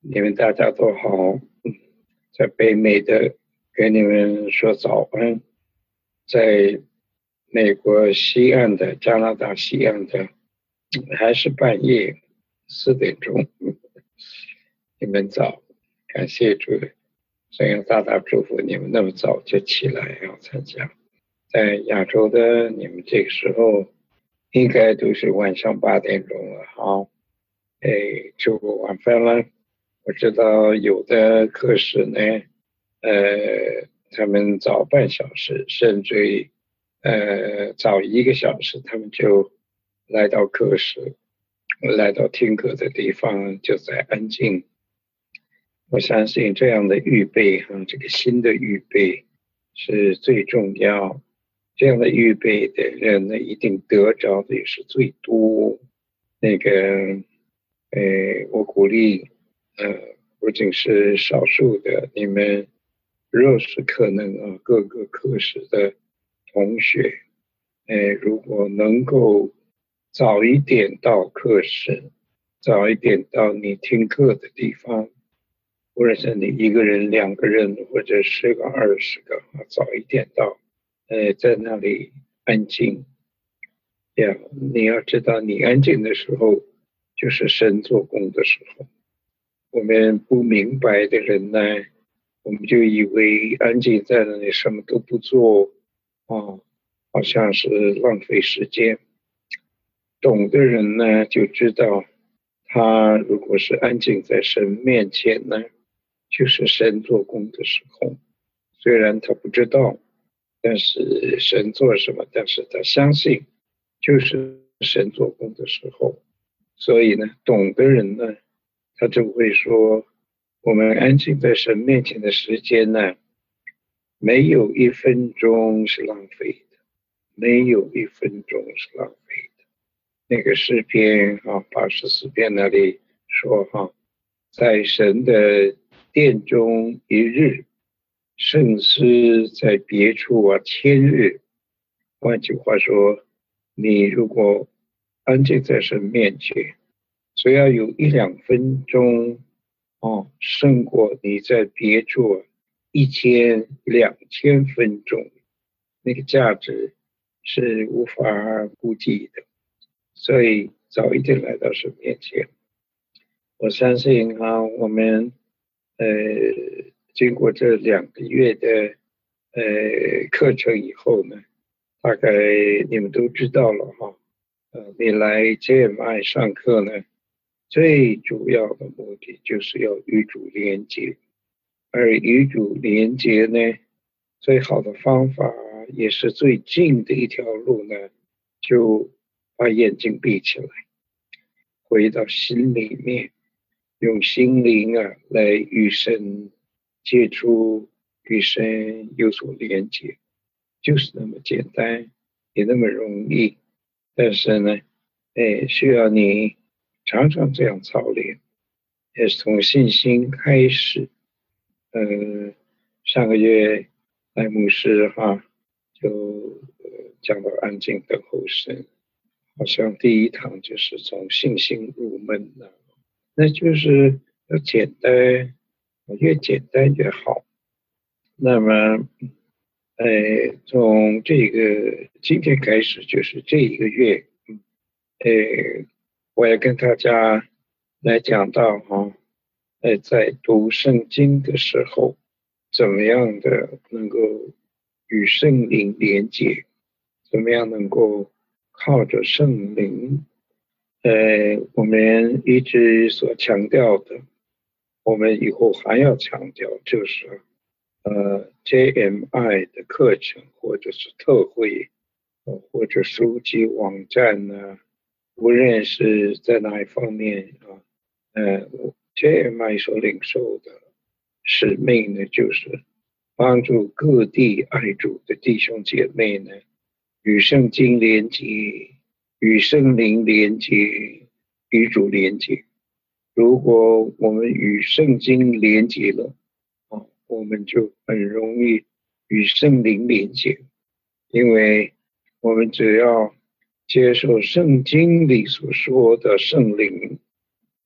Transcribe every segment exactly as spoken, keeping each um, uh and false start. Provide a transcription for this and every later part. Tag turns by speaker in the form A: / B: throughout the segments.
A: 你们大家都好，在北美的给你们说早安，在美国西岸的、加拿大西岸的还是半夜四点钟，你们早，感谢主，所以大大祝福你们那么早就起来要参加。在亚洲的你们这个时候应该都是晚上八点钟了，好，哎，吃过晚饭了。我知道有的课室呢，呃，他们早半小时，甚至于呃早一个小时，他们就来到课室，来到听课的地方，就在安静。我相信这样的预备哈，这个新的预备是最重要。这样的预备的人呢，一定得着的也是最多。那个，呃，我鼓励，呃，不仅是少数的，你们若是可能啊，各个科室的同学，呃，如果能够早一点到课室，早一点到你听课的地方，无论是你一个人、两个人，或者十个、二十个，啊，早一点到，呃，在那里安静。呀，你要知道，你安静的时候，就是神做工的时候。我们不明白的人呢，我们就以为安静在那里什么都不做，啊，好像是浪费时间。懂的人呢，就知道，他如果是安静在神面前呢，就是神做工的时候。虽然他不知道，但是神做什么，但是他相信，就是神做工的时候。所以呢，懂的人呢，他就会说，我们安静在神面前的时间呢，没有一分钟是浪费的，没有一分钟是浪费的。那个诗篇啊，八十四篇那里说哈，在神的殿中一日，胜似在别处啊千日。换句话说，你如果安静在神面前，只要有一两分钟，哦，胜过你在别处一千、两千分钟，那个价值是无法估计的。所以早一点来到神面前，我相信啊，我们呃经过这两个月的呃课程以后呢，大概你们都知道了哈。呃，你来 J M I 上课呢，最主要的目的就是要与主连接，而与主连接呢，最好的方法也是最近的一条路呢，就把眼睛闭起来，回到心里面，用心灵啊来与神接触，与神有所连接，就是那么简单，也那么容易。但是呢，哎，需要你常常这样操练，也是从信心开始。呃，上个月赖牧师哈就呃讲到安静等候神，好像第一堂就是从信心入门了，那就是要简单，越简单越好。那么，呃，从这个今天开始就是这一个月，呃，我也跟大家来讲到哈，呃，在读圣经的时候，怎么样的能够与圣灵连接，怎么样能够靠着圣灵，呃，我们一直所强调的，我们以后还要强调，就是呃 J M I 的课程或者是特会，呃或者书籍网站呢，无论是在哪一方面啊，呃 J M I 所领受的使命呢，就是帮助各地爱主的弟兄姐妹呢，与圣经连接，与圣灵连接，与主连接。如果我们与圣经连接了，啊，我们就很容易与圣灵连接，因为我们只要接受圣经里所说的圣灵，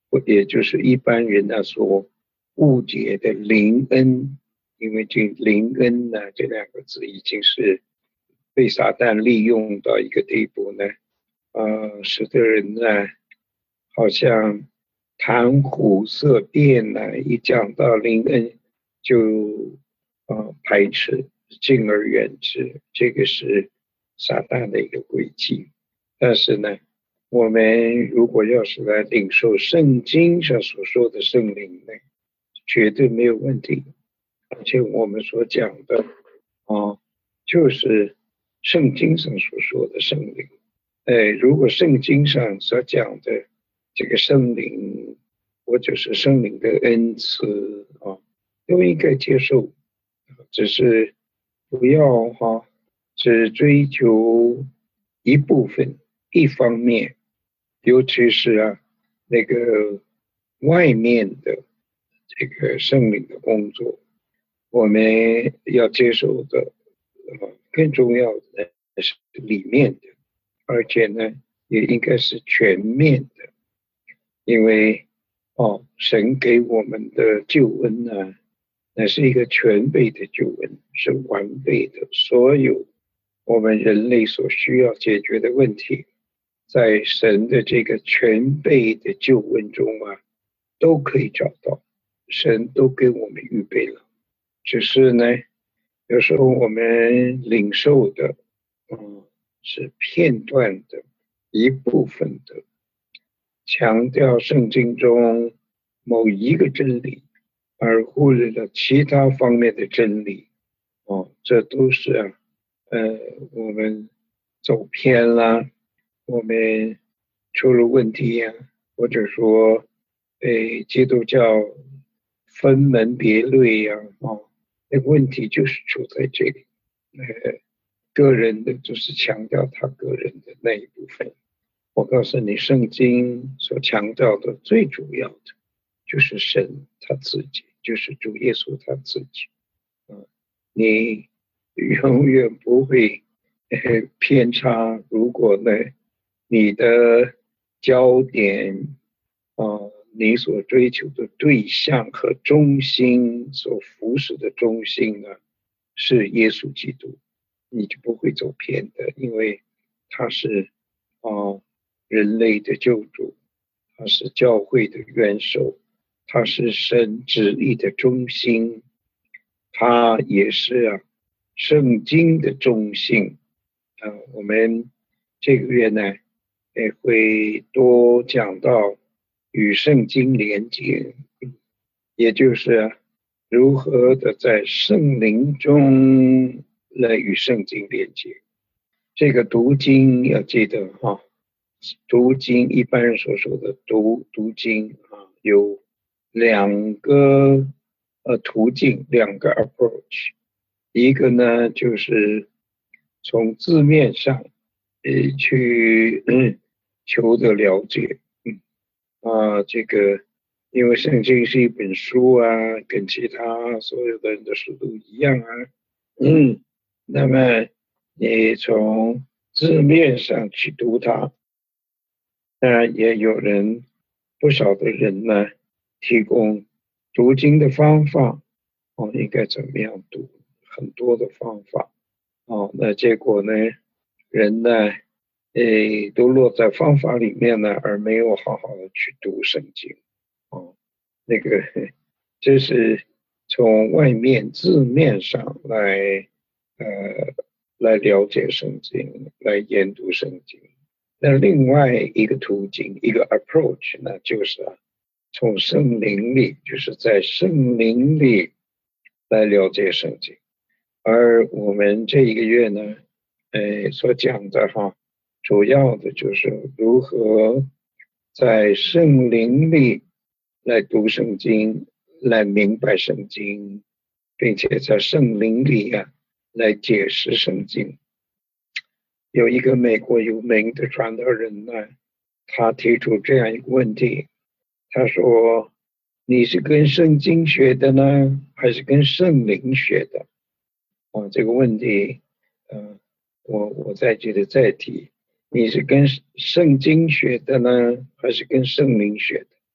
A: 或也就是一般人呢所误解的灵恩，因为这灵恩呢这两个字已经是被撒旦利用到一个地步呢，呃，使得人呢好像谈虎色变呢，一讲到灵恩就呃排斥，敬而远之，这个是撒旦的一个诡计。但是呢，我们如果要是来领受圣经上所说的圣灵呢，绝对没有问题。而且我们所讲的啊，就是圣经上所说的圣灵。哎，如果圣经上所讲的这个圣灵，或者是圣灵的恩赐啊，都应该接受，只是不要哈、只追求一部分、一方面，尤其是啊那个外面的这个圣灵的工作，我们要接受的，呃，更重要的是里面的，而且呢，也应该是全面的，因为哦，神给我们的救恩呢，那是一个全备的救恩，是完备的，所有我们人类所需要解决的问题，在神的这个全备的救恩中啊，都可以找到，神都给我们预备了。只是呢，有时候我们领受的，嗯，是片段的一部分的，强调圣经中某一个真理，而忽略了其他方面的真理。哦，这都是啊，呃，我们走偏了，我们出了问题呀、或者说被基督教分门别类呀、哦，那个问题就是出在这里。呃，个人的就是强调他个人的那一部分。我告诉你，圣经所强调的最主要的就是神他自己，就是主耶稣他自己。嗯，你永远不会呃偏差。如果呢，你的焦点啊、呃你所追求的对象和中心所服侍的中心呢，是耶稣基督，你就不会走偏的，因为他是啊、呃人类的救主，他是教会的元首，他是神旨意的中心，他也是啊圣经的中心。啊、我们这个月呢，也会多讲到与圣经连接，也就是如何的在圣灵中来与圣经连接。这个读经要记得哈，读经一般人所说的读读经啊，有两个呃途径，两个 approach。一个呢就是从字面上呃去嗯求得了解，嗯啊这个因为圣经是一本书啊，跟其他所有的人的书都一样啊，嗯，那么你从字面上去读它，那也有人不少的人呢提供读经的方法，哦，应该怎么样读，很多的方法。哦，那结果呢，人呢，诶，都落在方法里面呢，而没有好好的去读圣经。哦，那个，这是从外面字面上来，呃，来了解圣经，来研读圣经。那另外一个途径，一个 approach 呢，就是啊，从圣灵里，就是在圣灵里来了解圣经。而我们这一个月呢，呃，所讲的哈，主要的就是如何在圣灵里来读圣经，来明白圣经，并且在圣灵里呀、来解释圣经。有一个美国有名的传道人呢，他提出这样一个问题，他说：“你是跟圣经学的呢，还是跟圣灵学的？”啊，这个问题，呃，我我再觉得再提，你是跟圣经学的呢，还是跟圣灵学的？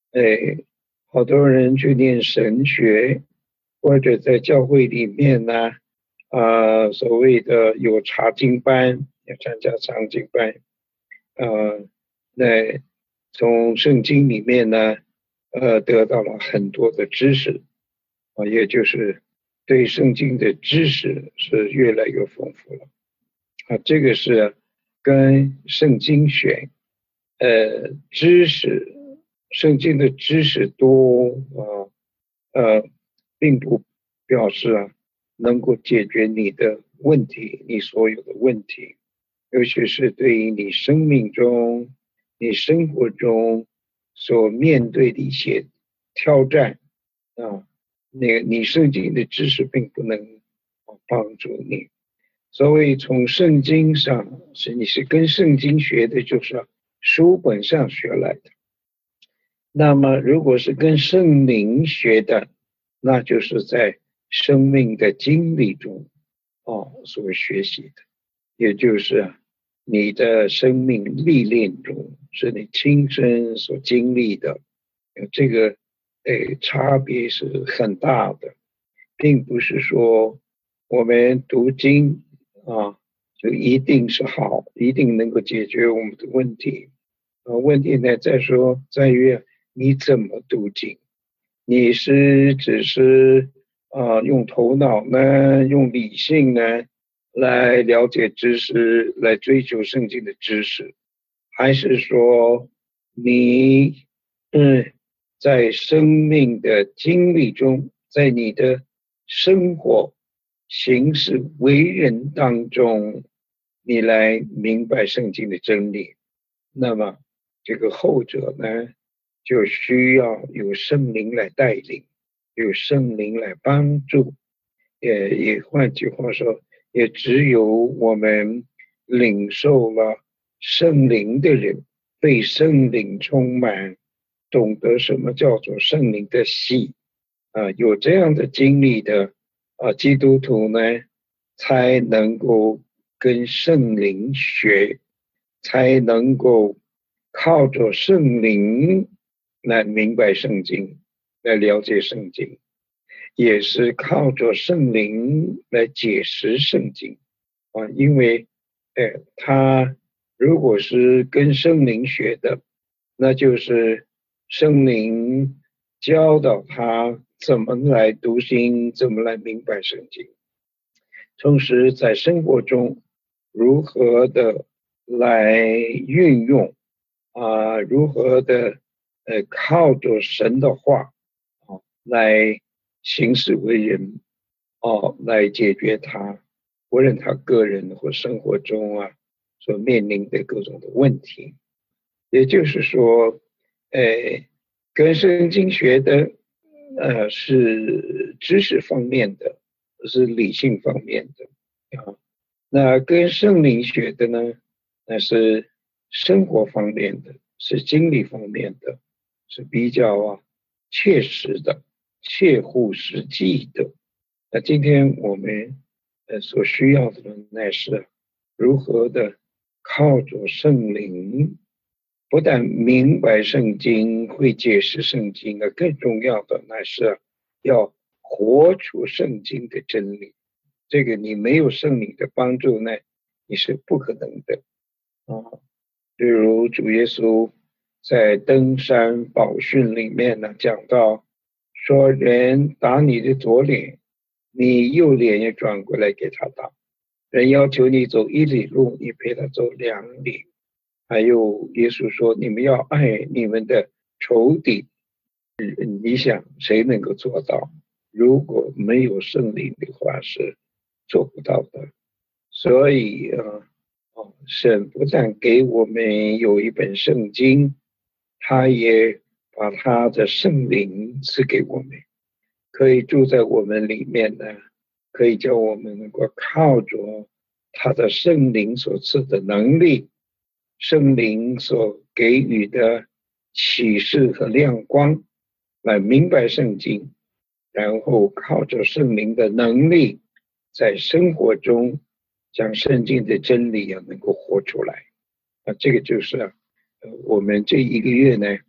A: 哎，好多人去念神学，或者在教会里面呢，啊、所谓的有查经班，要参加查经班，呃，那从圣经里面呢，呃，得到了很多的知识，啊、也就是对圣经的知识是越来越丰富了。啊，这个是跟圣经学，呃，知识，圣经的知识多啊，呃，并不表示啊能够解决你的问题，你所有的问题，尤其是对于你生命中、你生活中所面对的一些挑战啊，那个你圣经的知识并不能啊帮助你。所谓从圣经上是你是跟圣经学的，就是书本上学来的。那么如果是跟圣灵学的，那就是在生命的经历中哦所学习的，也就是你的生命历练中是你亲身所经历的，这个诶差别是很大的，并不是说我们读经啊就一定是好，一定能够解决我们的问题。啊，问题呢在说在于你怎么读经，你是只是啊用头脑呢，用理性呢来了解知识，来追求圣经的知识，还是说你嗯在生命的经历中，在你的生活行事为人当中，你来明白圣经的真理？那么这个后者呢，就需要有圣灵来带领，有圣灵来帮助。也也换句话说，也只有我们领受了圣灵的人，被圣灵充满，懂得什么叫做圣灵的喜啊，有这样的经历的啊，基督徒呢，才能够跟圣灵学，才能够靠着圣灵来明白圣经，来了解圣经，也是靠着圣灵来解释圣经啊。因为，呃，他如果是跟圣灵学的，那就是圣灵教导他怎么来读经，怎么来明白圣经。同时在生活中如何的来运用啊，如何的呃靠着神的话啊来行事为人啊，来解决他无论他个人或生活中啊所面临的各种的问题。也就是说，呃，跟圣经学的呃是知识方面的，是理性方面的啊。那跟圣灵学的呢，那是生活方面的，是经历方面的，是比较啊切实的、切乎实际的。那今天我们呃所需要的呢，乃是如何的靠着圣灵，不但明白圣经、会解释圣经啊，更重要的乃是要活出圣经的真理。这个你没有圣灵的帮助呢，你是不可能的啊。比如主耶稣在登山宝训里面呢讲到，说人打你的左脸，你右脸也转过来给他打；人要求你走一里路，你陪他走两里。还有耶稣说，你们要爱你们的仇敌，你想谁能够做到？如果没有圣灵的话，是做不到的。所以啊，哦，神不但给我们有一本圣经，他也把他的圣灵赐给我们，可以住在我们里面呢，可以叫我们能够靠着他的圣灵所赐的能力，圣灵所给予的启示和亮光，来明白圣经，然后靠着圣灵的能力，在生活中将圣经的真理啊能够活出来啊。这个就是啊，呃我们这一个月呢，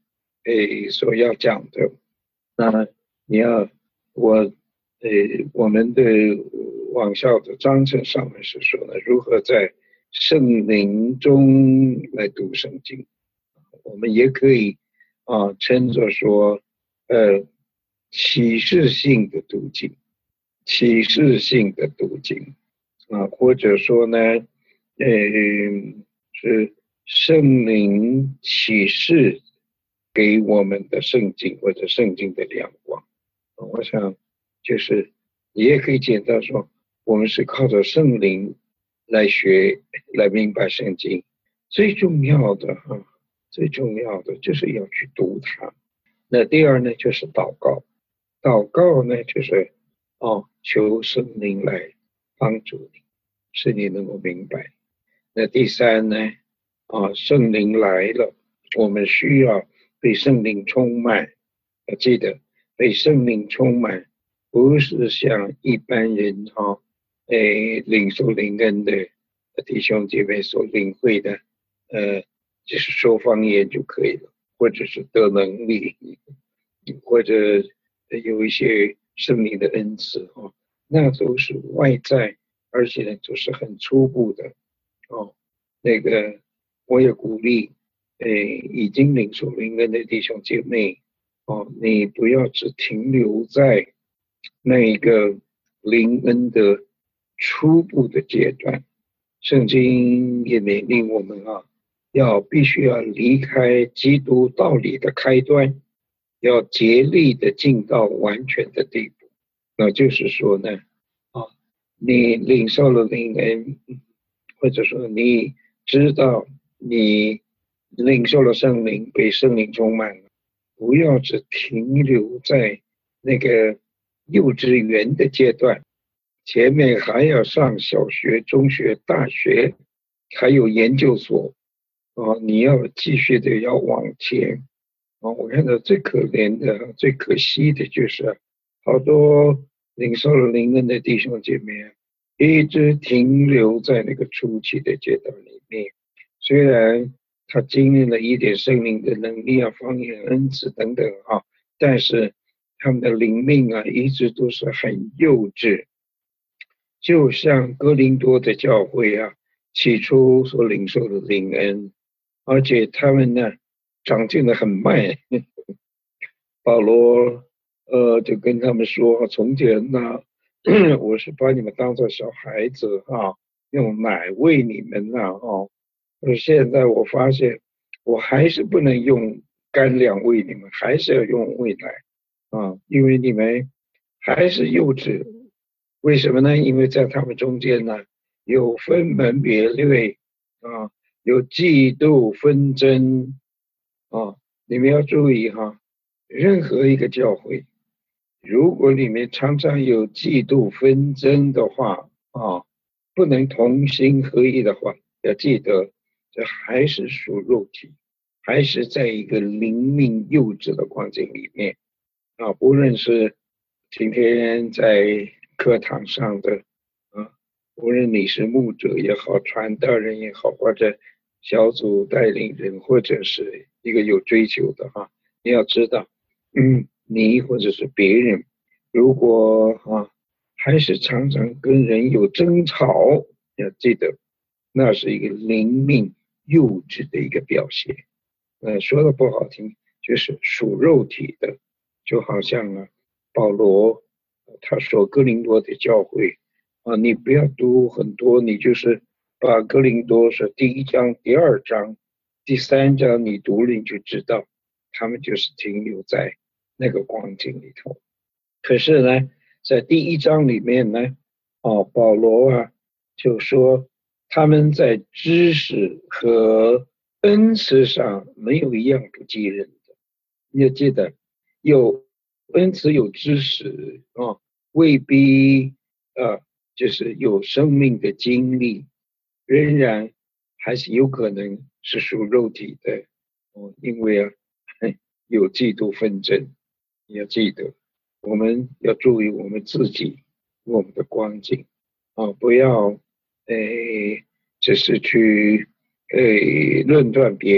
A: 诶所要讲的。那你要我诶我们的网校的章程上面是说呢，如何在圣灵中来读圣经，我们也可以啊称作说呃启示性的读经，启示性的读经啊，或者说呢，呃是圣灵启示给我们的圣经或者圣经的亮光。我想就是你也可以简单说，我们是靠着圣灵来学来明白圣经。最重要的哈，最重要的就是要去读它。那第二呢，就是祷告。祷告呢，就是哦，求圣灵来帮助你，使你能够明白。那第三呢，啊，圣灵来了，我们需要被圣灵充满。要记得，被圣灵充满，不是像一般人哈，诶，领受灵恩的弟兄姐妹所领会的，呃，就是说方言就可以了，或者是得能力，或者有一些圣灵的恩赐哈，那都是外在，而且呢都是很初步的哦。那个我也鼓励，诶，已经领受灵恩的弟兄姐妹。哦，你不要只停留在那个灵恩的初步的阶段，圣经也勉励我们啊，要必须要离开基督道理的开端，要竭力的进到完全的地步。那就是说呢，啊，你领受了灵恩，或者说你知道你领受了圣灵，被圣灵充满了。不要只停留在那个幼稚园的阶段，前面还要上小学、中学、大学，还有研究所啊！你要继续的要往前啊！我看到最可怜的、最可惜的就是，好多领受了灵恩的弟兄姐妹，一直停留在那个初期的阶段里面，虽然他经历了一点圣灵的能力啊、方言恩赐等等啊，但是他们的灵命啊，一直都是很幼稚。就像哥林多的教会啊，起初所领受的灵恩，而且他们呢，长进的很慢。保罗呃就跟他们说，从前呢，我是把你们当作小孩子啊，用奶喂你们呐啊。可是现在我发现，我还是不能用干粮喂你们，还是要用喂奶啊，因为你们还是幼稚。为什么呢？因为在他们中间呢，有分门别类啊，有嫉妒纷争啊。你们要注意哈，任何一个教会，如果里面常常有嫉妒纷争的话啊，不能同心合一的话，要记得这还是属肉体，还是在一个灵命幼稚的光景里面啊。不论是今天在课堂上的啊，无论你是牧者也好，传道人也好，或者小组带领人，或者是一个有追求的哈，你要知道，嗯，你或者是别人，如果啊还是常常跟人有争吵，要记得，那是一个灵命幼稚的一个表现。呃，说的不好听，就是属肉体的，就好像啊，保罗他说哥林多的教会啊，你不要读很多，你就是把哥林多是第一章、第二章、第三章你读了，你就知道他们就是停留在那个光景里头。可是呢，在第一章里面呢，哦，保罗啊就说他们在知识和恩赐上没有一样不及人的。你要记得，有恩赐有知识啊，未必啊就是有生命的经历，仍然还是有可能是属肉体的哦，因为啊有嫉妒纷争。你要记得，我们要注意我们自己我们的光景啊，不要诶只是去诶论断别人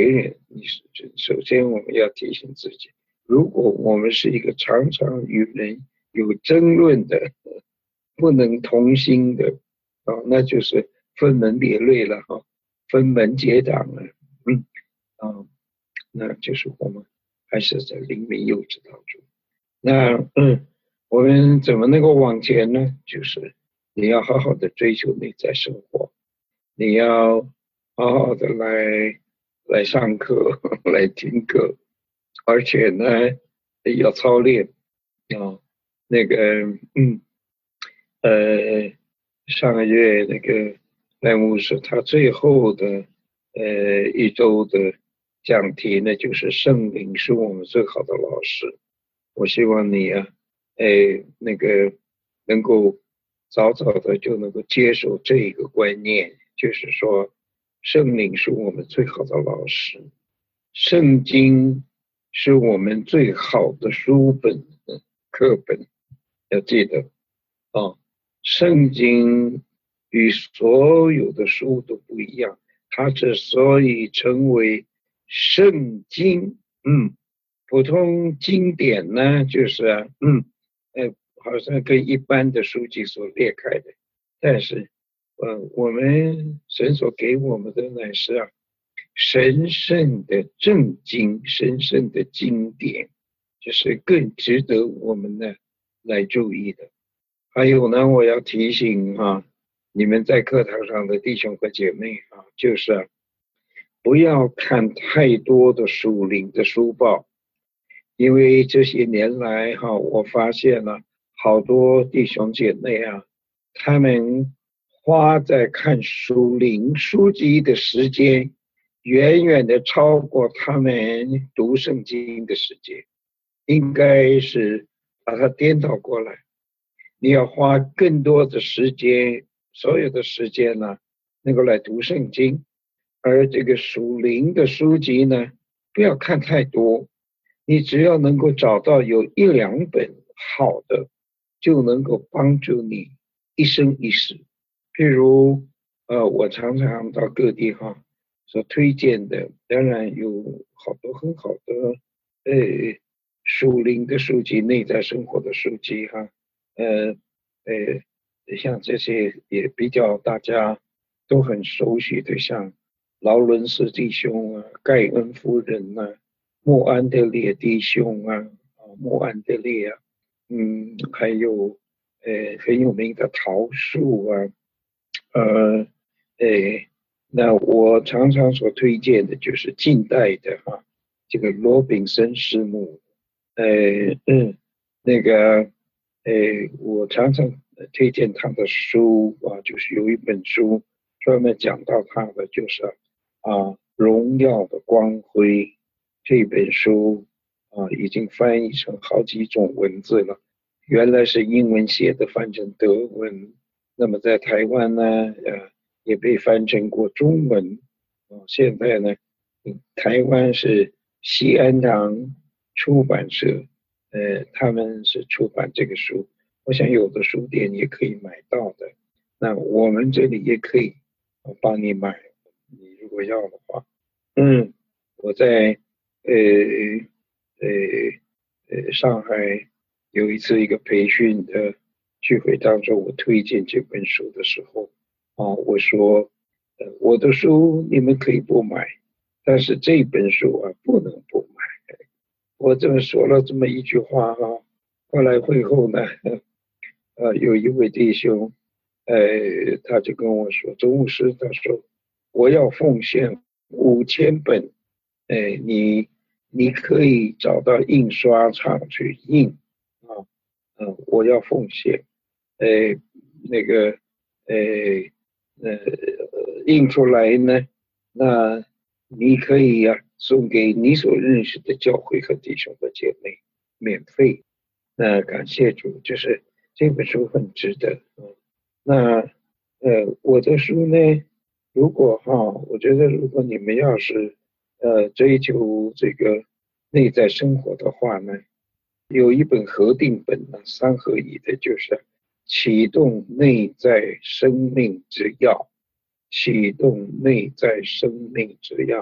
A: 你是首先我们要提醒自己，如果我们是一个常常与人有争论的、不能同心的，啊，那就是分门别类了哈，分门结党了，嗯啊，那就是我们还是在灵敏幼稚当中。那嗯，我们怎么能够往前呢？就是你要好好的追求内在生活，你要好好的来来上课，来听课，而且呢要操练啊。那个嗯呃，上个月那个赖牧师他最后的呃一周的讲题呢，就是圣灵是我们最好的老师。我希望你啊，哎，那个能够早早的就能够接受这一个观念，就是说，圣灵是我们最好的老师，圣经是我们最好的书本、课本，要记得啊，圣经与所有的书都不一样，它之所以成为圣经，嗯。普通经典呢，就是啊，嗯，呃，好像跟一般的书籍所裂开的，但是，呃，我们神所给我们的乃是啊，神圣的正经，神圣的经典，就是更值得我们呢来注意的。还有呢，我要提醒啊，你们在课堂上的弟兄和姐妹啊，就是啊，不要看太多的属灵的书报。因为这些年来哈，我发现了好多弟兄姐妹啊，他们花在看属灵书籍的时间，远远的超过他们读圣经的时间，应该是把它颠倒过来。你要花更多的时间，所有的时间呢，能够来读圣经，而这个属灵的书籍呢，不要看太多。你只要能够找到有一两本好的，就能够帮助你一生一世。譬如，呃，我常常到各地哈所推荐的，当然有好多很好的，呃，属灵的书籍、内在生活的书籍哈，呃，呃，像这些也比较大家都很熟悉的，像劳伦斯弟兄啊、盖恩夫人呐、啊。莫安德烈弟兄啊，啊，莫安德烈啊，嗯，还有呃很有名的桃树啊，呃，诶，那我常常所推荐的就是近代的哈、这个罗宾森师母，呃嗯，那个，诶，我常常推荐他的书啊，就是有一本书专门讲到他的，就是啊，荣耀的光辉。这本书啊，已经翻译成好几种文字了。原来是英文写的，翻成德文。那么在台湾呢，呃，也被翻成过中文。啊，现在呢，台湾是西安堂出版社，呃，他们是出版这个书。我想有的书店也可以买到的。那我们这里也可以帮你买，你如果要的话。嗯，我在呃呃呃，上海有一次一个培训的聚会当中，我推荐这本书的时候，啊，我说，呃，我的书你们可以不买，但是这本书啊不能不买。我这么说了这么一句话哈、后来会后呢，呃，有一位弟兄，呃，他就跟我说，周牧师，他说我要奉献五千本。哎，你你可以找到印刷厂去印啊，嗯，我要奉献，哎，那个，哎，呃，印出来呢，那你可以呀、啊、送给你所认识的教会和弟兄和姐妹，免费。那感谢主，就是这本书很值得。嗯，那呃，我的书呢，如果哈，我觉得如果你们要是呃追求这个内在生活的话呢，有一本合订本呢，三合一的，就是启动内在生命之钥，启动内在生命之钥。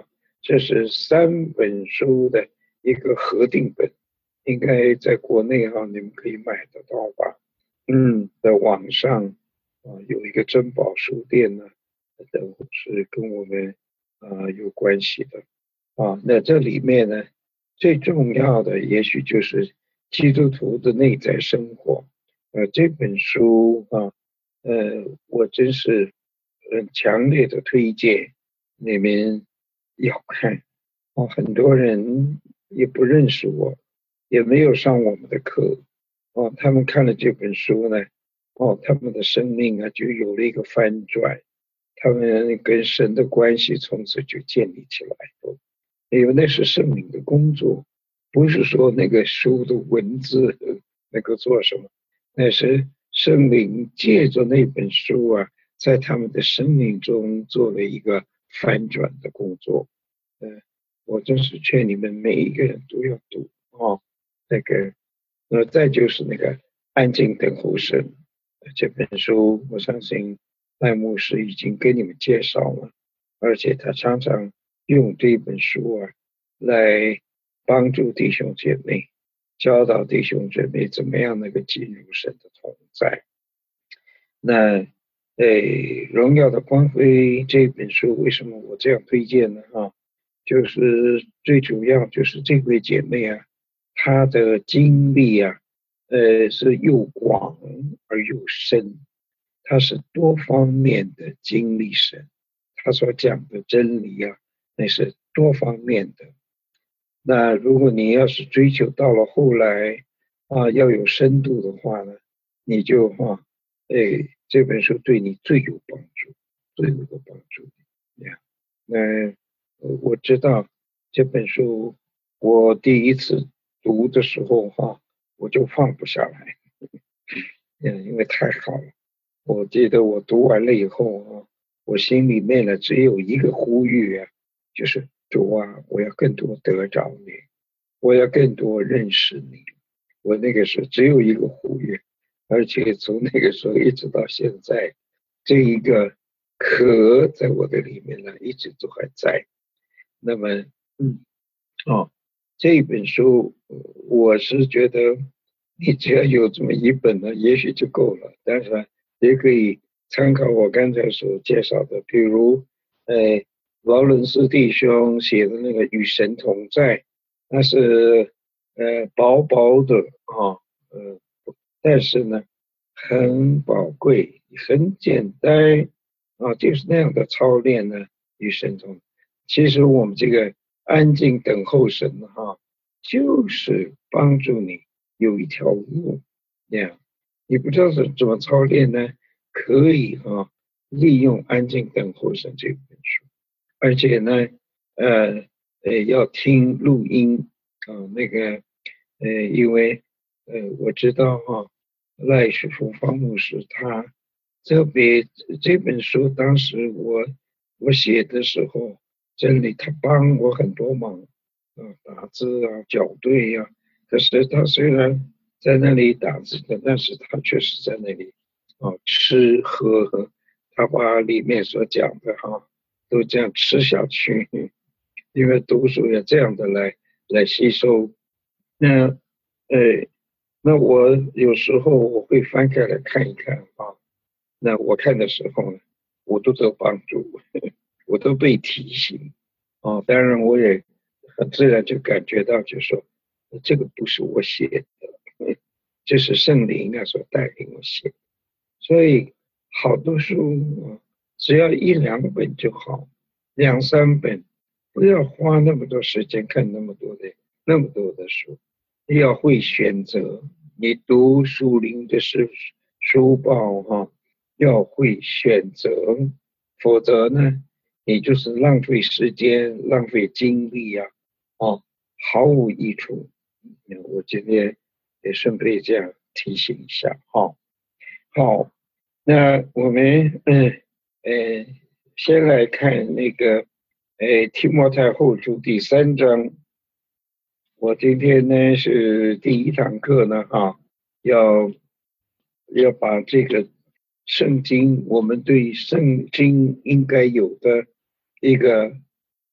A: 这是三本书的一个合订本，应该在国内哈、啊、你们可以买得到吧？嗯，在网上啊有一个珍宝书店呢，都是跟我们啊有关系的啊。那这里面呢，最重要的也许就是基督徒的内在生活。呃，这本书啊，呃，我真是很强烈的推荐你们要看。哦，很多人也不认识我，也没有上我们的课。哦，他们看了这本书呢，哦，他们的生命啊就有了一个翻转，他们跟神的关系从此就建立起来了。因为那是圣灵的工作，不是说那个书的文字能够做什么，那是圣灵借着那本书啊，在他们的生命中做了一个翻转的工作。嗯，我真是劝你们每一个人都要读哦。那个，呃，再就是那个安静等候神这本书，我相信赖牧师已经跟你们介绍了，而且他常常用这本书啊来帮助弟兄姐妹，教导弟兄姐妹怎么样能够进入神的同在。那，诶，荣耀的光辉这本书为什么我这样推荐呢？啊，就是最主要就是这位姐妹啊，她的经历啊，呃，是又广而又深，她是多方面的经历神，她所讲的真理啊，那是多方面的。那如果你要是追求到了后来啊，要有深度的话呢，你就哈、哎，这本书对你最有帮助，最有的帮助呀。那呃我知道这本书，我第一次读的时候哈、我就放不下来，嗯，因为太好了。我记得我读完了以后啊，我心里面呢只有一个呼吁啊，就是主啊，我要更多得着你，我要更多认识你。我那个时候只有一个呼吁，而且从那个时候一直到现在，这一个壳在我的里面呢，一直都还在。那么，嗯，哦，这一本书，呃我是觉得你只要有这么一本呢，也许就够了。但是呢也可以参考我刚才所介绍的，比如，呃，劳伦斯弟兄写的那个《与神同在》，那是呃薄薄的啊，呃，但是呢很宝贵，很简单啊，就是那样的操练呢，与神同。其实我们这个安静等候神哈，就是帮助你有一条路，这样你不知道是怎么操练呢？可以哈、利用安静等候神这本书，而且呢，呃呃，要听录音啊、那个呃，因为呃，我知道哈、赖师傅方牧师他特别这本书，当时我我写的时候，真理他帮我很多忙啊，打字啊，校对呀、可是他虽然在那里打字的，但是他确实在那里啊吃喝，他把里面所讲的哈、都这样吃下去，因为读书要这样的来来吸收。那呃，那我有时候我会翻开来看一看啊，那我看的时候呢，我都得帮助，我都被提醒啊。当然我也很自然就感觉到，就说这个不是我写的，这是圣灵啊所带领我写的。所以好多书啊，只要一两本就好，两三本，不要花那么多时间看那么多的那么多的书，要会选择。你读书林的书书报哈、要会选择，否则呢，你就是浪费时间、浪费精力呀、啊，毫无益处。我今天也顺便这样提醒一下哈、好，那我们嗯呃先来看那个呃提摩太后书第三章。我今天呢是第一堂课呢哈，要要把这个圣经，我们对圣经应该有的一个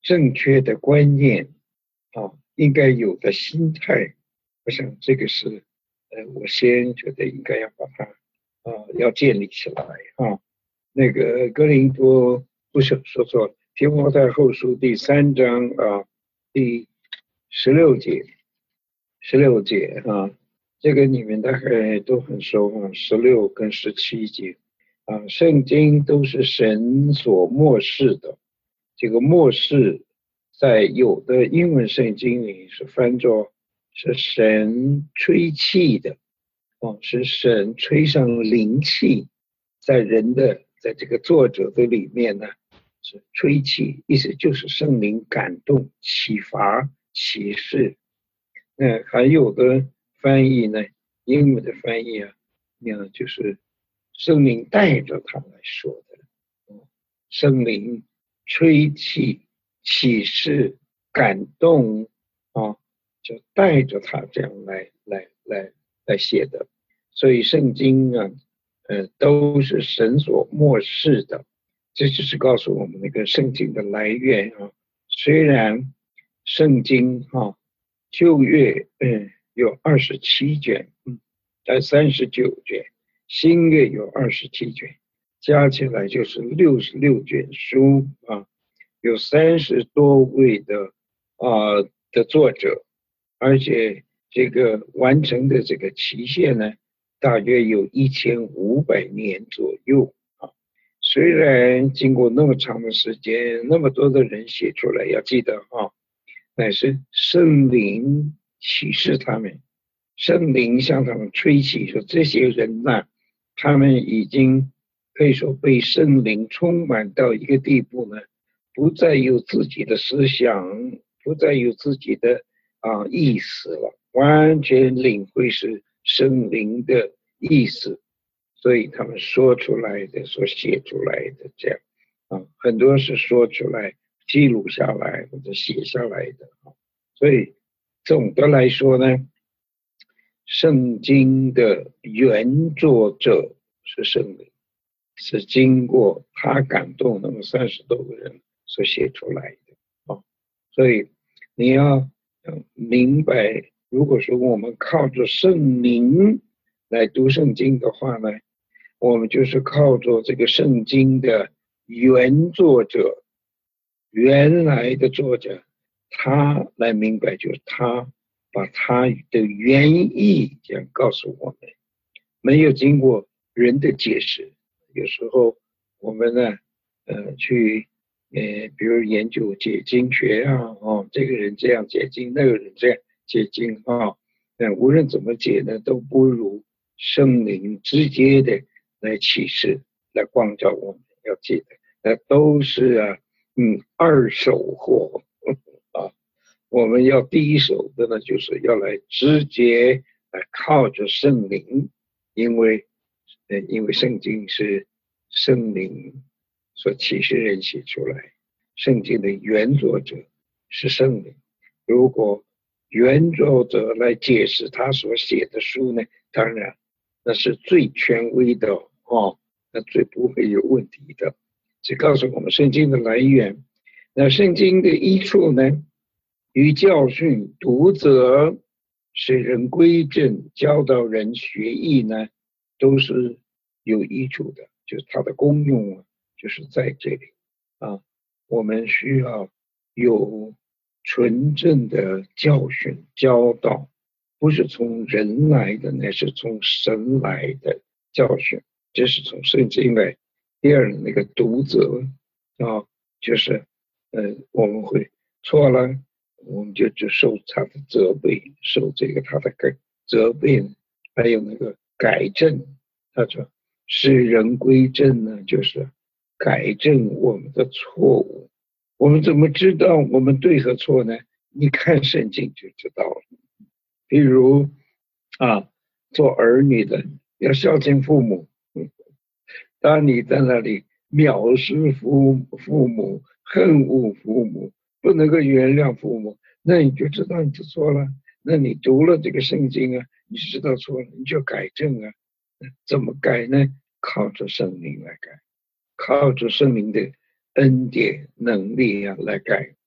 A: 正确的观念啊，应该有的心态，我想这个是呃，我先觉得应该要把它啊要建立起来啊。那个哥林多不是说错了，提摩太后书第三章啊第十六节，十六节啊，这个你们大概都很熟啊，十六跟十七节啊，圣经都是神所默示的。这个默示在有的英文圣经里是翻作是神吹气的，哦，是神吹上灵气，在人的在这个作者的里面呢，是吹气，意思就是圣灵感动、启发、启示。那还有的翻译呢，英文的翻译啊，那就是圣灵带着他来说的，圣灵吹气、启示、感动啊，就带着他这样来来来来写的。所以圣经啊，呃，都是神所默示的，这就是告诉我们那个圣经的来源啊。虽然圣经啊，旧约嗯有二十七卷，嗯，在三十九卷，新约有二十七卷，加起来就是六十六卷书啊，有三十多位的啊的作者，而且这个完成的这个期限呢，大约有一千五百年左右啊。虽然经过那么长的时间，那么多的人写出来，要记得哈、啊，乃是圣灵启示他们，圣灵向他们吹起，说这些人呐、啊，他们已经可以说被圣灵充满到一个地步呢，不再有自己的思想，不再有自己的啊意思了，完全领会是圣灵的意思，所以他们说出来的，所写出来的这样啊，很多是说出来、记录下来或者写下来的啊，所以总的来说呢，圣经的原作者是圣灵，是经过他感动那么三十多个人所写出来的啊，所以你要明白，如果说我们靠着圣灵来读圣经的话呢，我们就是靠着这个圣经的原作者，原来的作者，他来明白，就是他把他的原意这样告诉我们，没有经过人的解释。有时候我们呢，呃，去呃，比如研究解经学啊，哦，这个人这样解经，那个人这样解经啊，那无论怎么解呢，都不如圣灵直接的来启示，来光照我们。要记得，那都是啊，嗯，二手货啊。我们要第一手的呢，就是要来直接来靠着圣灵，因为呃，因为圣经是圣灵所启示人写出来，圣经的原作者是圣灵。如果原作者来解释他所写的书呢，当然那是最权威的哦，那最不会有问题的。这告诉我们圣经的来源。那圣经的益处呢，与教训、读责、使人归正、教导人学艺呢，都是有益处的，就是它的功用啊，就是在这里啊。我们需要有纯正的教训教导，不是从人来的，乃是从神来的教训，这是从圣经来。第二，那个读责啊，就是呃，我们会错了，我们就就受他的责备，受这个他的改责备，还有那个改正。他说使人归正呢，就是改正我们的错误。我们怎么知道我们对和错呢？你看圣经就知道了。比如啊，做儿女的要孝敬父母，当你在那里藐视父父母、恨恶父母、不能够原谅父母，那你就知道你就错了。那你读了这个圣经啊，你知道错了，你就改正啊。怎么改呢？靠着圣灵来改，靠着圣灵的恩典能力啊来改。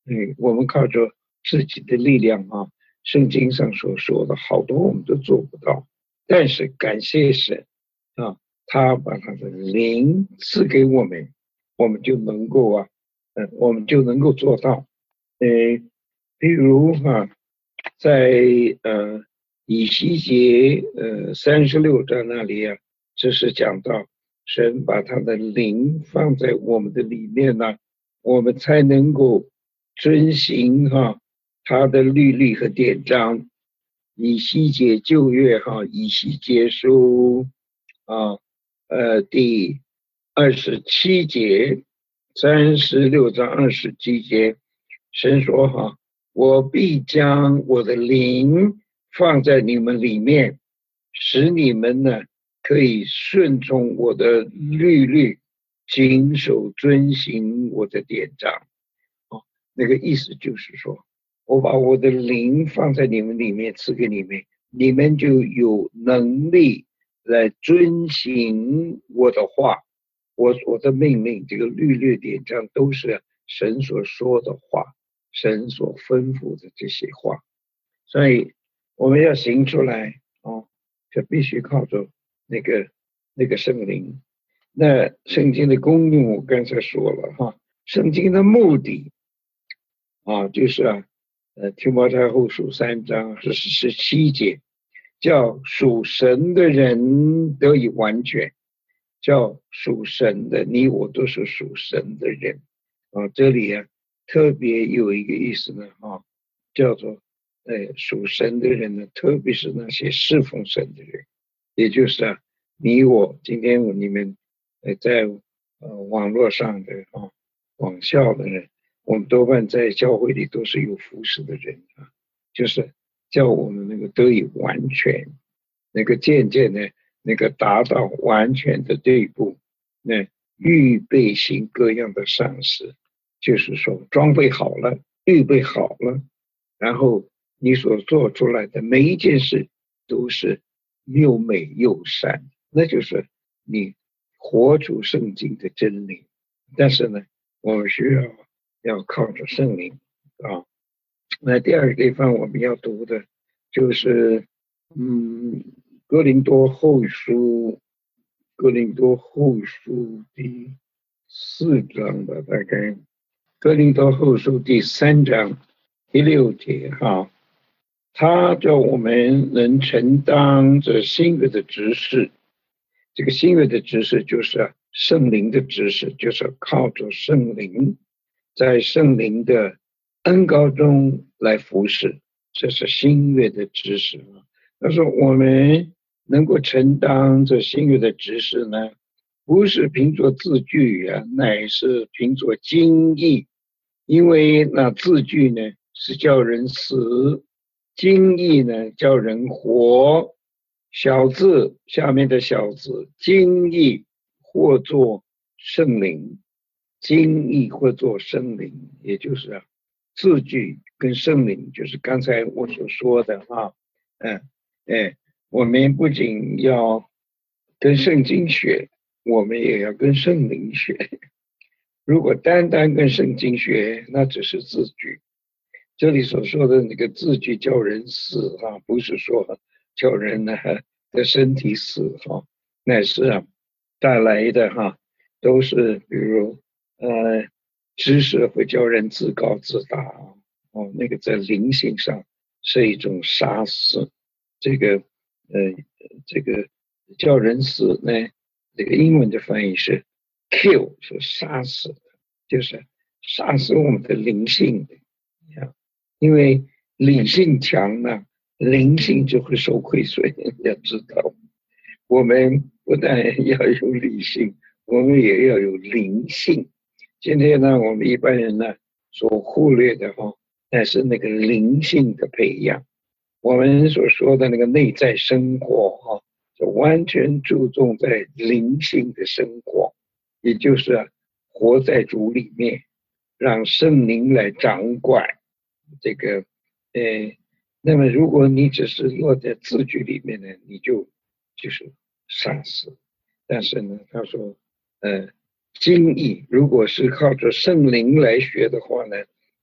A: 嗯，我们靠着自己的力量啊，圣经上所说的好多我们都做不到，但是感谢神啊，他把他的灵赐给我们，我们就能够啊，嗯，我们就能够做到。呃，比如哈、在呃以西结呃三十六章那里啊，这是讲到神把他的灵放在我们的里面呢、我们才能够遵行哈、他的律例和典章。以西结旧约哈、以西结书啊呃第二十七节，三十六章二十七节，神说哈。我必将我的灵放在你们里面，使你们呢可以顺从我的律律，谨守遵行我的典章。哦，那个意思就是说，我把我的灵放在你们里面，赐给你们，你们就有能力来遵行我的话，我我的命令，这个律律典章都是神所说的话。神所吩咐的这些话，所以我们要行出来哦，就必须靠着那个那个圣灵。那圣经的功用我刚才说了哈，圣经的目的啊，就是啊，呃，提摩太后书三章是十七节，叫属神的人得以完全，叫属神的，你我都是属神的人啊。这里啊，特别有一个意思呢，啊，叫做呃属神的人呢，特别是那些侍奉神的人，也就是啊，你我今天我你们呃在呃网络上的啊网校的人，我们多半在教会里都是有服侍的人啊，就是叫我们那个得以完全，那个渐渐的。那个达到完全的地步，那预备行各样的善事，就是说装备好了，预备好了，然后你所做出来的每一件事都是又美又善，那就是你活出圣经的真理。但是呢，我们需要要靠着圣灵啊。那第二个地方我们要读的就是嗯哥林多后书，哥林多后书第四章吧，大概哥林多后书第三章第六节哈，他叫我们能承担这新约的指示，这个新约的指示就是圣灵的指示，就是靠着圣灵，在圣灵的恩膏中来服侍，这是新约的指示。他说我们能够承担这新约的指示呢，不是凭着字句啊，乃是凭着经意，因为那字句呢是叫人死，经意呢叫人活。小字下面的小字，经意或作圣灵，经意或作圣灵，也就是啊，字句跟圣灵，就是刚才我所说的啊，嗯，哎，我们不仅要跟圣经学，我们也要跟圣灵学。如果单单跟圣经学，那只是字句。这里所说的那个字句叫人死啊，不是说叫人呢的身体死哈，乃是啊带来的哈，都是比如呃知识会叫人自高自大哦，那个在灵性上是一种杀死，这个呃这个叫人死呢，这个英文的翻译是 kill， 是杀死，就是杀死我们的灵性的。因为理性强呢，灵性就会受亏损。要知道，我们不但要有理性，我们也要有灵性。今天呢，我们一般人呢所忽略的哈，那是那个灵性的培养。我们所说的那个内在生活哈，就完全注重在灵性的生活，也就是啊，活在主里面，让圣灵来掌管。这个，呃，那么如果你只是落在字句里面呢，你就就是丧失。但是呢，他说，呃，经义如果是靠着圣灵来学的话呢，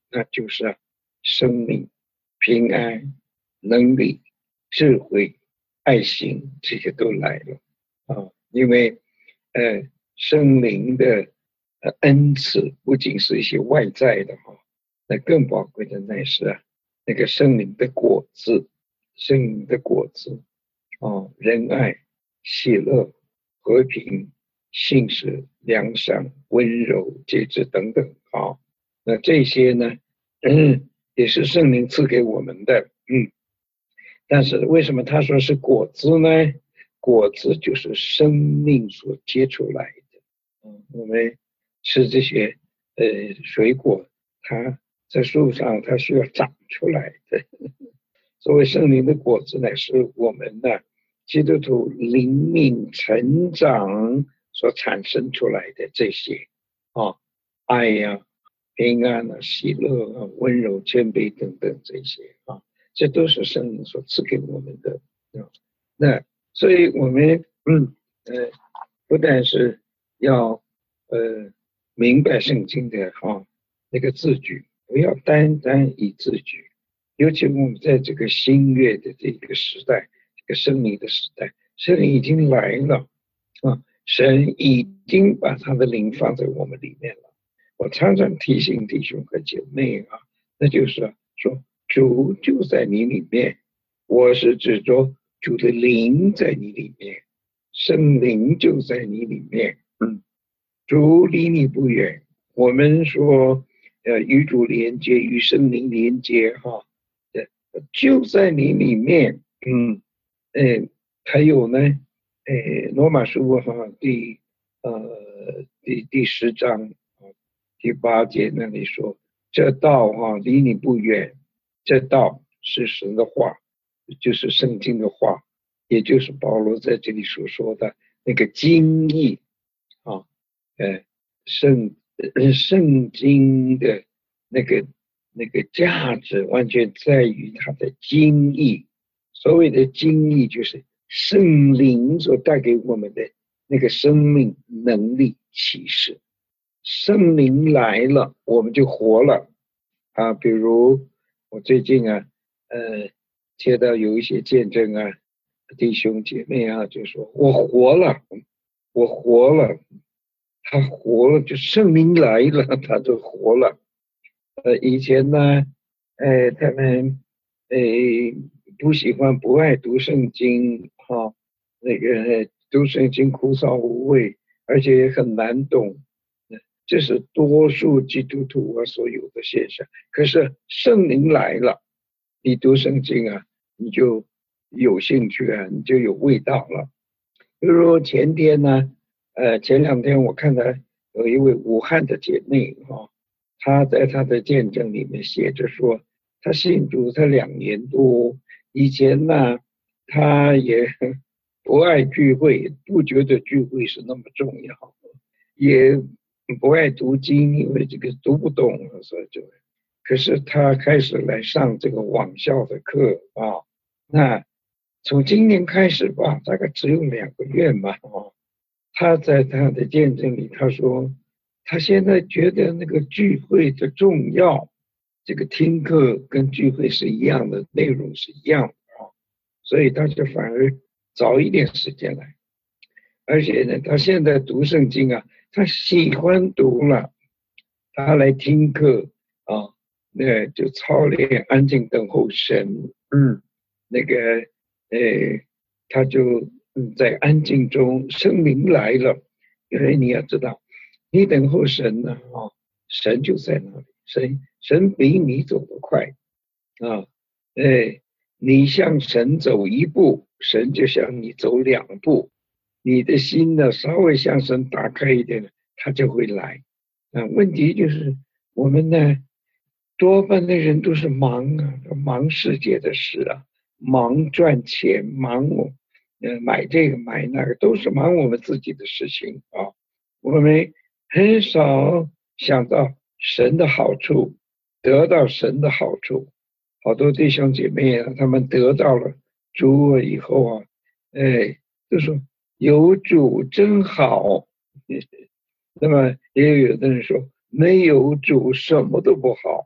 A: 那就是啊，生命、平安、能力、智慧、爱心，这些都来了啊！因为呃，圣灵的呃恩赐不仅是一些外在的哈，那更宝贵的乃是啊，那个圣灵的果子，圣灵的果子啊，仁爱、喜乐、和平、信实、良善、温柔、节制等等啊。那这些呢，嗯，也是圣灵赐给我们的，嗯。但是为什么他说是果子呢？果子就是生命所结出来的。嗯，我们吃这些呃水果，它在树上它需要长出来的。作为圣灵的果子呢，是我们的基督徒灵命成长所产生出来的这些啊，爱呀、平安啊、喜乐啊、温柔、谦卑等等这些啊，这都是圣灵所赐给我们的。啊、那所以我们嗯呃，不但是要呃明白圣经的哈、啊、那个字句，不要单单以字句。尤其我们在这个新月的这个时代，这个生命的时代，圣灵已经来了啊！神已经把他的灵放在我们里面了。我常常提醒弟兄和姐妹啊，那就是说，主就在你里面。我是指着主的灵在你里面，圣灵就在你里面。嗯，主离你不远。我们说，呃，与主连接，与圣灵连接，哈。就在你里面，嗯，呃，还有呢，呃，罗马书哈第呃第第十章啊第八节那里说，这道哈离你不远，这道是神的话，就是圣经的话，也就是保罗在这里所说的那个经义啊，呃，圣呃圣经的那个。那个价值完全在于它的经义。所谓的经义，就是圣灵所带给我们的那个生命能力启示。圣灵来了，我们就活了啊！比如我最近啊，呃，接到有一些见证啊，弟兄姐妹啊，就说我活了，我活了，他活了，就圣灵来了，他就活了。呃，以前呢，呃，他们呃不喜欢、不爱读圣经，哈、那个读圣经枯燥无味，而且也很难懂，这是多数基督徒啊所有的现象。可是圣灵来了，你读圣经啊，你就有兴趣啊，你就有味道了。比如说前天呢，呃，前两天我看到有一位武汉的姐妹哈。他在他的见证里面写着说，他信主才两年多，以前呢，他也不爱聚会，不觉得聚会是那么重要，也不爱读经，因为这个读不懂，所以就，可是他开始来上这个网校的课啊，那从今年开始吧，大概只有两个月嘛，啊，他在他的见证里他说。他现在觉得那个聚会的重要，这个听课跟聚会是一样的，内容是一样的啊，所以他就反而早一点时间来，而且呢，他现在读圣经啊，他喜欢读了，他来听课啊，那就操练安静等候神，嗯，那个呃，他就嗯在安静中，圣灵来了，因为你要知道。你等候神呢、啊，哦，神就在那里，神神比你走得快啊，哎，你向神走一步，神就向你走两步，你的心呢稍微向神打开一点，他就会来啊。问题就是我们呢，多半的人都是忙啊，忙世界的事啊，忙赚钱，忙我呃买这个买那个，都是忙我们自己的事情啊，我们。很少想到神的好处，得到神的好处。好多弟兄姐妹啊，他们得到了主以后啊，哎，就说有主真好。那么也有的人说没有主什么都不好。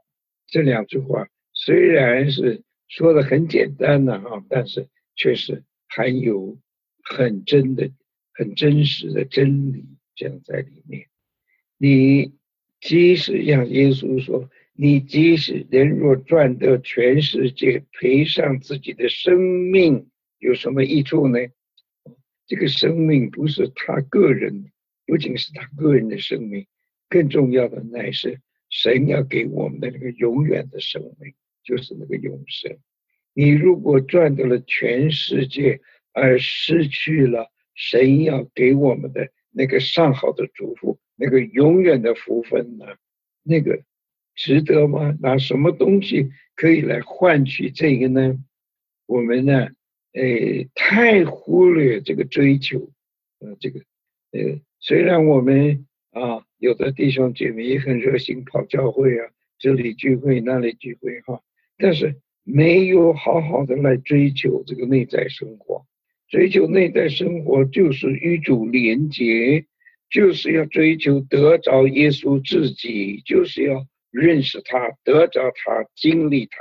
A: 这两句话虽然是说的很简单的啊，但是确实含有很真的、很真实的真理这样在里面。你即使像耶稣说，你即使人若赚得全世界，赔上自己的生命，有什么益处呢？这个生命不是他个人，不仅是他个人的生命，更重要的乃是神要给我们的那个永远的生命，就是那个永生。你如果赚得了全世界，而失去了神要给我们的那个上好的祝福，那个永远的福分呢？那个值得吗？拿什么东西可以来换取这个呢？我们呢，呃，太忽略这个追求，呃，这个，呃，虽然我们啊，有的弟兄姐妹也很热心跑教会啊，这里聚会那里聚会哈，但是没有好好的来追求这个内在生活。追求内在生活就是与主连结，就是要追求得着耶稣自己，就是要认识他，得着他，经历他。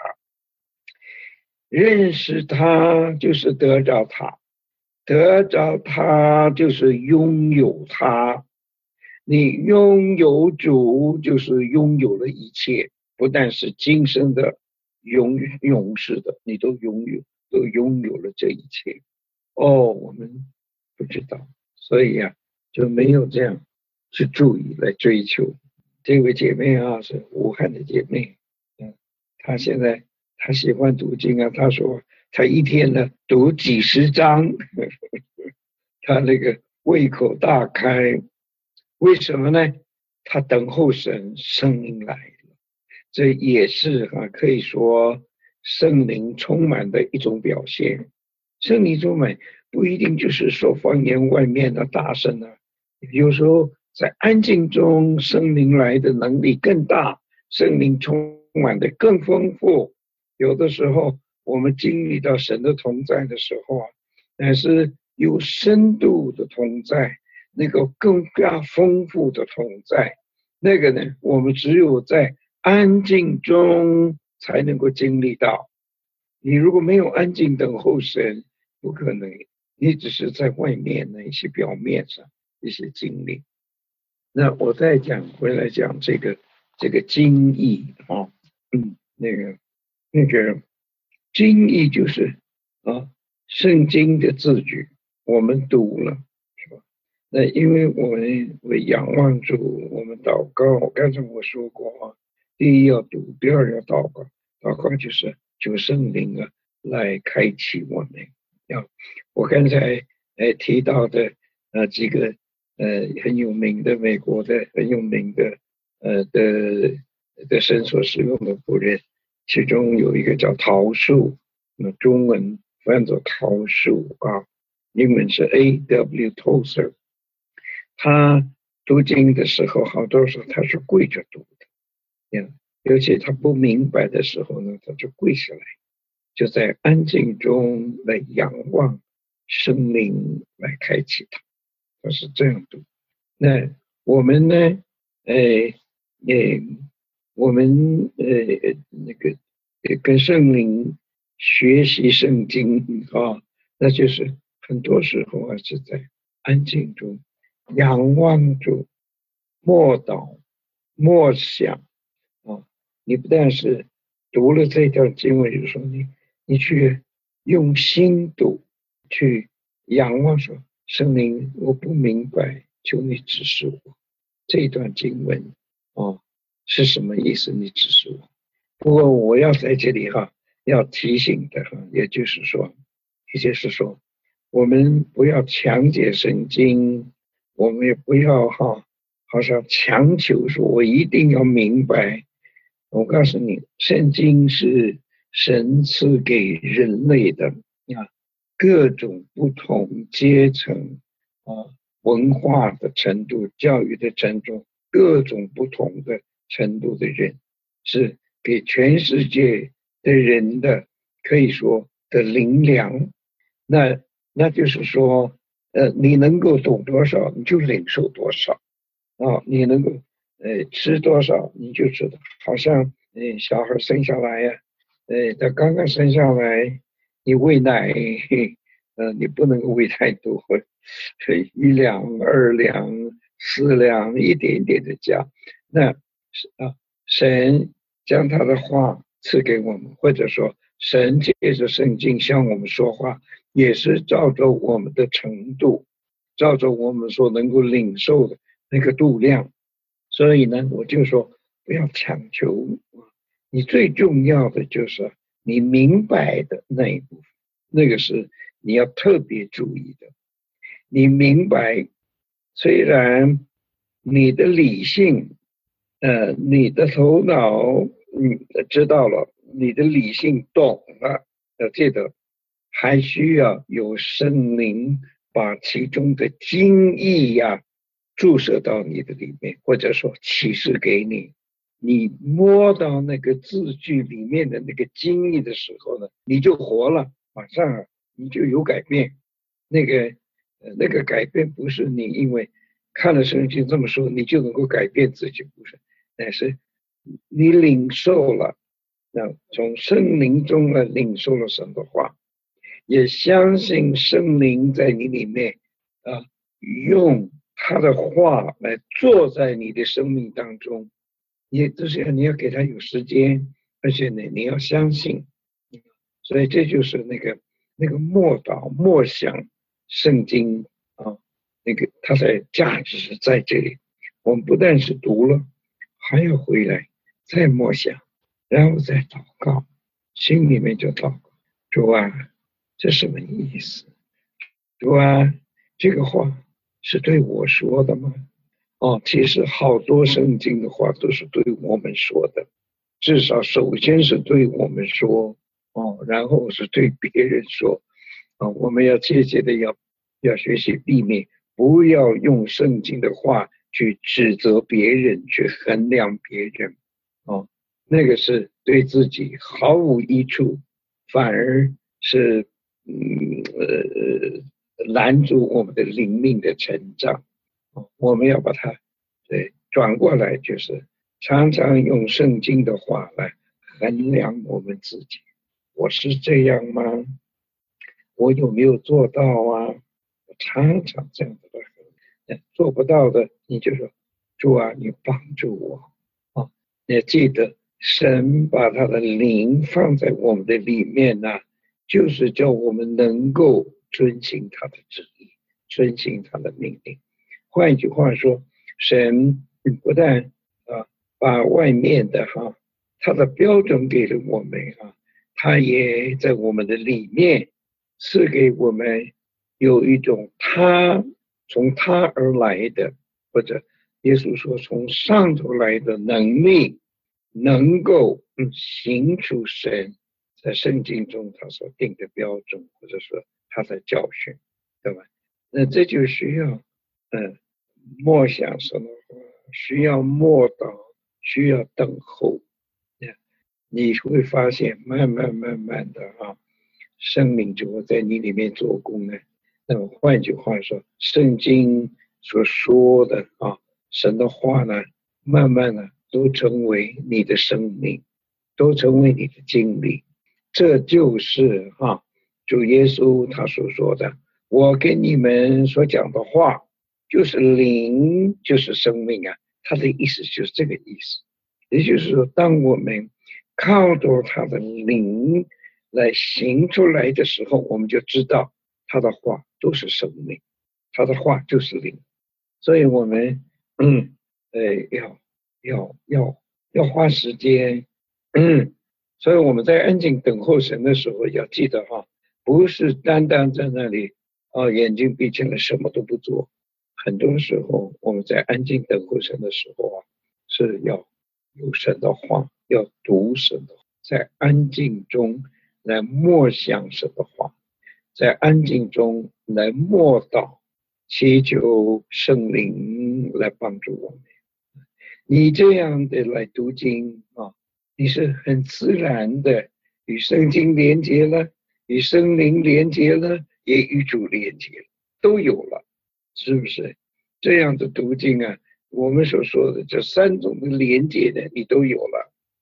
A: 认识他就是得着他，得着他就是拥有他。你拥有主就是拥有了一切，不但是今生的永永世的，你都拥有，都拥有了这一切。哦，我们不知道，所以呀、啊，就没有这样去注意来追求。这位姐妹啊，是武汉的姐妹，嗯，她现在她喜欢读经啊，她说她一天呢读几十章，她那个胃口大开。为什么呢？她等候神，圣灵来了，这也是啊，可以说圣灵充满的一种表现。圣灵充满不一定就是说方言外面的大声啊，有时候在安静中，圣灵来的能力更大，圣灵充满的更丰富。有的时候我们经历到神的同在的时候啊，乃是有深度的同在，那个更加丰富的同在。那个呢，我们只有在安静中才能够经历到。你如果没有安静等候神，不可能，你只是在外面的一些表面上一些经历。那我再讲回来讲这个这个经义啊，嗯，那个那个经义就是啊，圣经的字句，我们读了是吧？那因为我们为仰望主，我们祷告。刚才我说过啊，第一要读，第二要祷告。祷告就是求圣灵啊来开启我们。要我刚才呃提到的呃几个呃很有名的美国的很有名的呃的的神所使用的仆人，其中有一个叫桃树，那中文翻作桃树啊，英文是 A W Tozer。他读经的时候，好多时候他是跪着读的，尤其他不明白的时候呢，他就跪下来，就在安静中来仰望生灵来开启他，他是这样读。那我们呢？呃，呃，我们呃那个呃跟圣灵学习圣经啊，那就是很多时候啊是在安静中仰望住、默祷、默想啊。你不但是读了这段经文，就是说你你去用心读，去仰望说圣灵，我不明白，求你指示我这段经文哦是什么意思？你指示我。不过我要在这里哈要提醒的哈，也就是说，也就是说，我们不要强解圣经，我们也不要哈好像强求说我一定要明白。我告诉你，圣经是神赐给人类的啊，各种不同阶层啊、文化的程度、教育的程度，各种不同的程度的人，是给全世界的人的，可以说的灵粮。那那就是说，呃，你能够懂多少，你就领受多少啊，你能够呃吃多少，你就知道。好像呃，小孩生下来呀、啊，呃，他刚刚生下来，你喂奶，呃，你不能喂太多，一两、二两、四两，一点一点的加。那啊，神将他的话赐给我们，或者说神借着圣经向我们说话，也是照着我们的程度，照着我们所能够领受的那个度量。所以呢，我就说不要强求，你最重要的就是你明白的那一部分，那个是你要特别注意的。你明白，虽然你的理性，呃，你的头脑，嗯，知道了，你的理性懂了，要记得，还需要有圣灵把其中的精义呀、啊、注射到你的里面，或者说启示给你。你摸到那个字句里面的那个精义的时候呢，你就活了，马上你就有改变。那个呃，那个改变不是你因为看了圣经这么说，你就能够改变自己，不是，但是你领受了，那从圣灵中呢领受了神的话，也相信圣灵在你里面啊，用他的话来做在你的生命当中。你就是你要给他有时间，而且呢，你要相信。所以这就是那个那个默祷默想圣经啊，那个它的价值是在这里。我们不但是读了，还要回来再默想，然后再祷告，心里面就祷告：主啊，这什么意思？主啊，这个话是对我说的吗？哦，其实好多圣经的话都是对我们说的，至少首先是对我们说，哦，然后是对别人说，啊、哦，我们要切切的要要学习避免，不要用圣经的话去指责别人，去衡量别人，哦，那个是对自己毫无益处，反而是嗯呃拦阻我们的灵命的成长。我们要把它对转过来，就是常常用圣经的话来衡量我们自己。我是这样吗？我有没有做到啊？常常这样子的衡量，做不到的，你就说主啊，你帮助我啊！你记得神把他的灵放在我们的里面呢、啊，就是叫我们能够遵行他的旨意，遵行他的命令。换一句话说，神不但啊把外面的哈他的标准给了我们啊，他也在我们的里面赐给我们有一种他从他而来的，或者耶稣说从上头来的能力，能够嗯行出神在圣经中他所定的标准，或者说他的教训，对吧？那这就需要嗯默想什么话，需要默祷，需要等候。你会发现慢慢慢慢的啊，圣灵就会在你里面做工呢。那么换句话说，圣经所说的啊，神的话呢，慢慢的都成为你的生命，都成为你的经历。这就是啊，主耶稣他所说的，我跟你们所讲的话，就是灵，就是生命啊。他的意思就是这个意思。也就是说，当我们靠着他的灵来行出来的时候，我们就知道他的话都是生命，他的话就是灵。所以我们嗯呃要要要要花时间，嗯，所以我们在安静等候神的时候，要记得哈，不是单单在那里啊眼睛闭起来什么都不做。很多时候我们在安静等候神的时候啊，是要有神的话，要读神的话，在安静中来默想神的话，在安静中来默祷，祈求圣灵来帮助我们。你这样的来读经啊，你是很自然的与圣经连接了，与圣灵连接了，也与主连接了，都有了，是不是？这样的读经啊，我们所说的这三种的连接的，你都有了。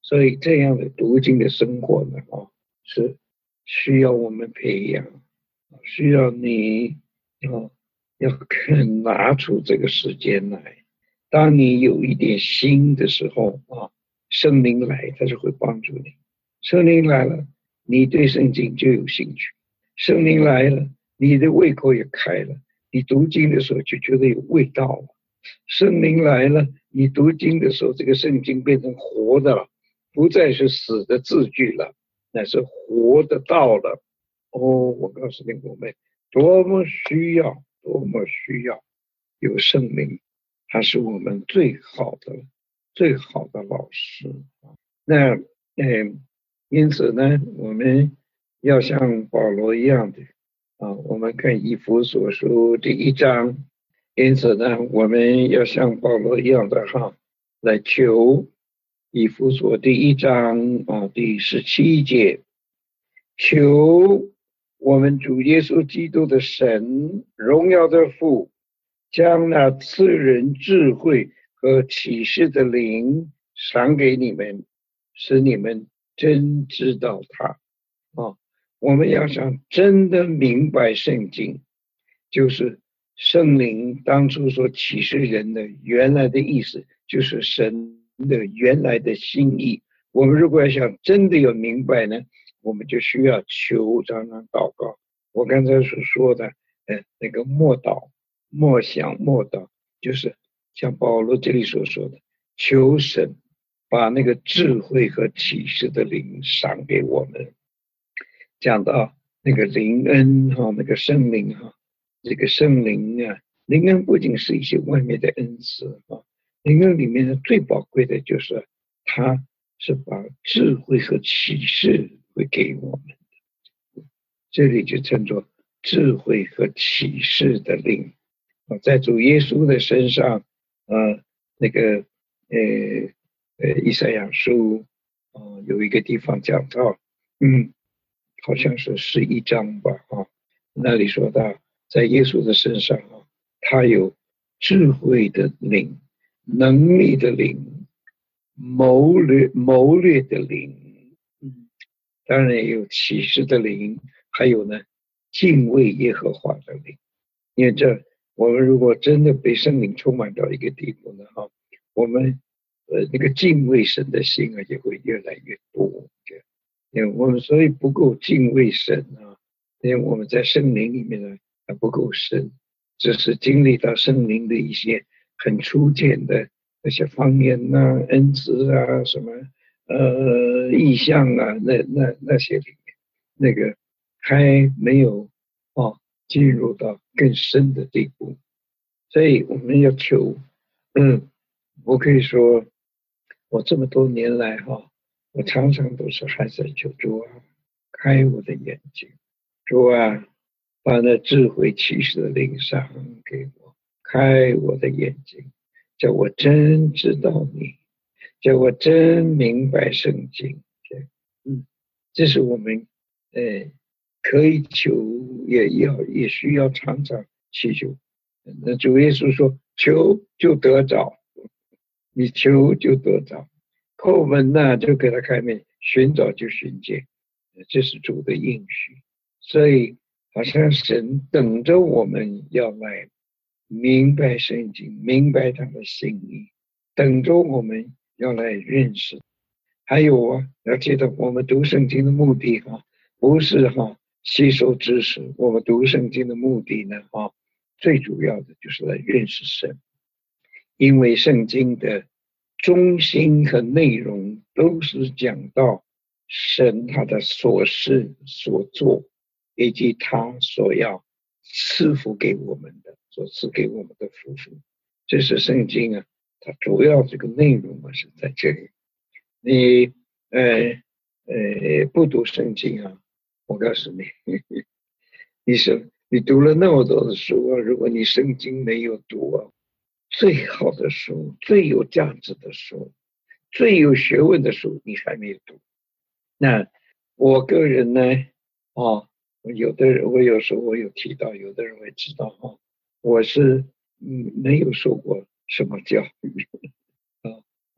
A: 所以这样的读经的生活呢，啊，是需要我们培养，需要你啊，要肯拿出这个时间来。当你有一点心的时候啊，圣灵来，他就会帮助你。圣灵来了，你对圣经就有兴趣；圣灵来了，你的胃口也开了，你读经的时候就觉得有味道了。圣灵来了，你读经的时候，这个圣经变成活的了，不再是死的字句了，那是活的道了。哦，我告诉你，我们多么需要，多么需要有圣灵，他是我们最好的、最好的老师。那，嗯，因此呢，我们要像保罗一样的啊，我们看以弗所书第一章。因此呢，我们要像保罗一样的哈，来求以弗所第一章啊第十七节，求我们主耶稣基督的神，荣耀的父，将那赐人智慧和启示的灵赏给你们，使你们真知道他啊。我们要想真的明白圣经，就是圣灵当初所启示人的原来的意思，就是神的原来的心意。我们如果要想真的有明白呢，我们就需要求，常常祷告。我刚才所说的，呃，那个默祷、默想、默祷，就是像保罗这里所说的，求神把那个智慧和启示的灵赏给我们。讲到那个灵恩哈，那个圣灵哈。这个圣灵啊，灵恩不仅是一些外面的恩赐啊，灵恩里面的最宝贵的就是它是把智慧和启示会给我们的，这里就称作智慧和启示的灵啊，在主耶稣的身上啊，那个呃呃以赛亚书啊有一个地方讲到，嗯，好像是十一章吧啊，那里说到。在耶稣的身上啊，他有智慧的灵、能力的灵、谋略谋略的灵，嗯，当然也有启示的灵，还有呢敬畏耶和华的灵。因为这我们如果真的被圣灵充满到一个地步呢，哈，我们呃那个敬畏神的心啊也会越来越多。因为我们所以不够敬畏神啊，因为我们在圣灵里面呢。还不够深，只是经历到圣灵的一些很初见的那些方言啊、恩赐啊、什么呃意象啊，那那那些里面，那个还没有哦进入到更深的地步，所以我们要求，嗯，我可以说，我这么多年来哈，我常常都是还在求主啊，开我的眼睛，主啊。把那智慧启示的灵赏给我，开我的眼睛，叫我真知道你，叫我真明白圣经。嗯，这是我们呃可以求，也要也需要常常祈求。那主耶稣说：“求就得着，你求就得着，叩门呐、啊、就给他开门，寻找就寻见。”这是主的应许，所以。好像神等着我们要来明白圣经，明白他的心意，等着我们要来认识。还有啊，要记得我们读圣经的目的哈、啊，不是哈、啊、吸收知识，我们读圣经的目的呢哈、啊，最主要的就是来认识神，因为圣经的中心和内容都是讲到神他的所事所做。以及他所要赐福给我们的，所赐给我们的福分，这是圣经啊，它主要这个内容啊是在这里。你呃呃不读圣经啊，我告诉你，你是你读了那么多的书啊，如果你圣经没有读啊，最好的书、最有价值的书、最有学问的书，你还没有读。那我个人呢，哦。有的人，我有时候我有提到，有的人会知道哈，我是嗯没有受过什么教育啊，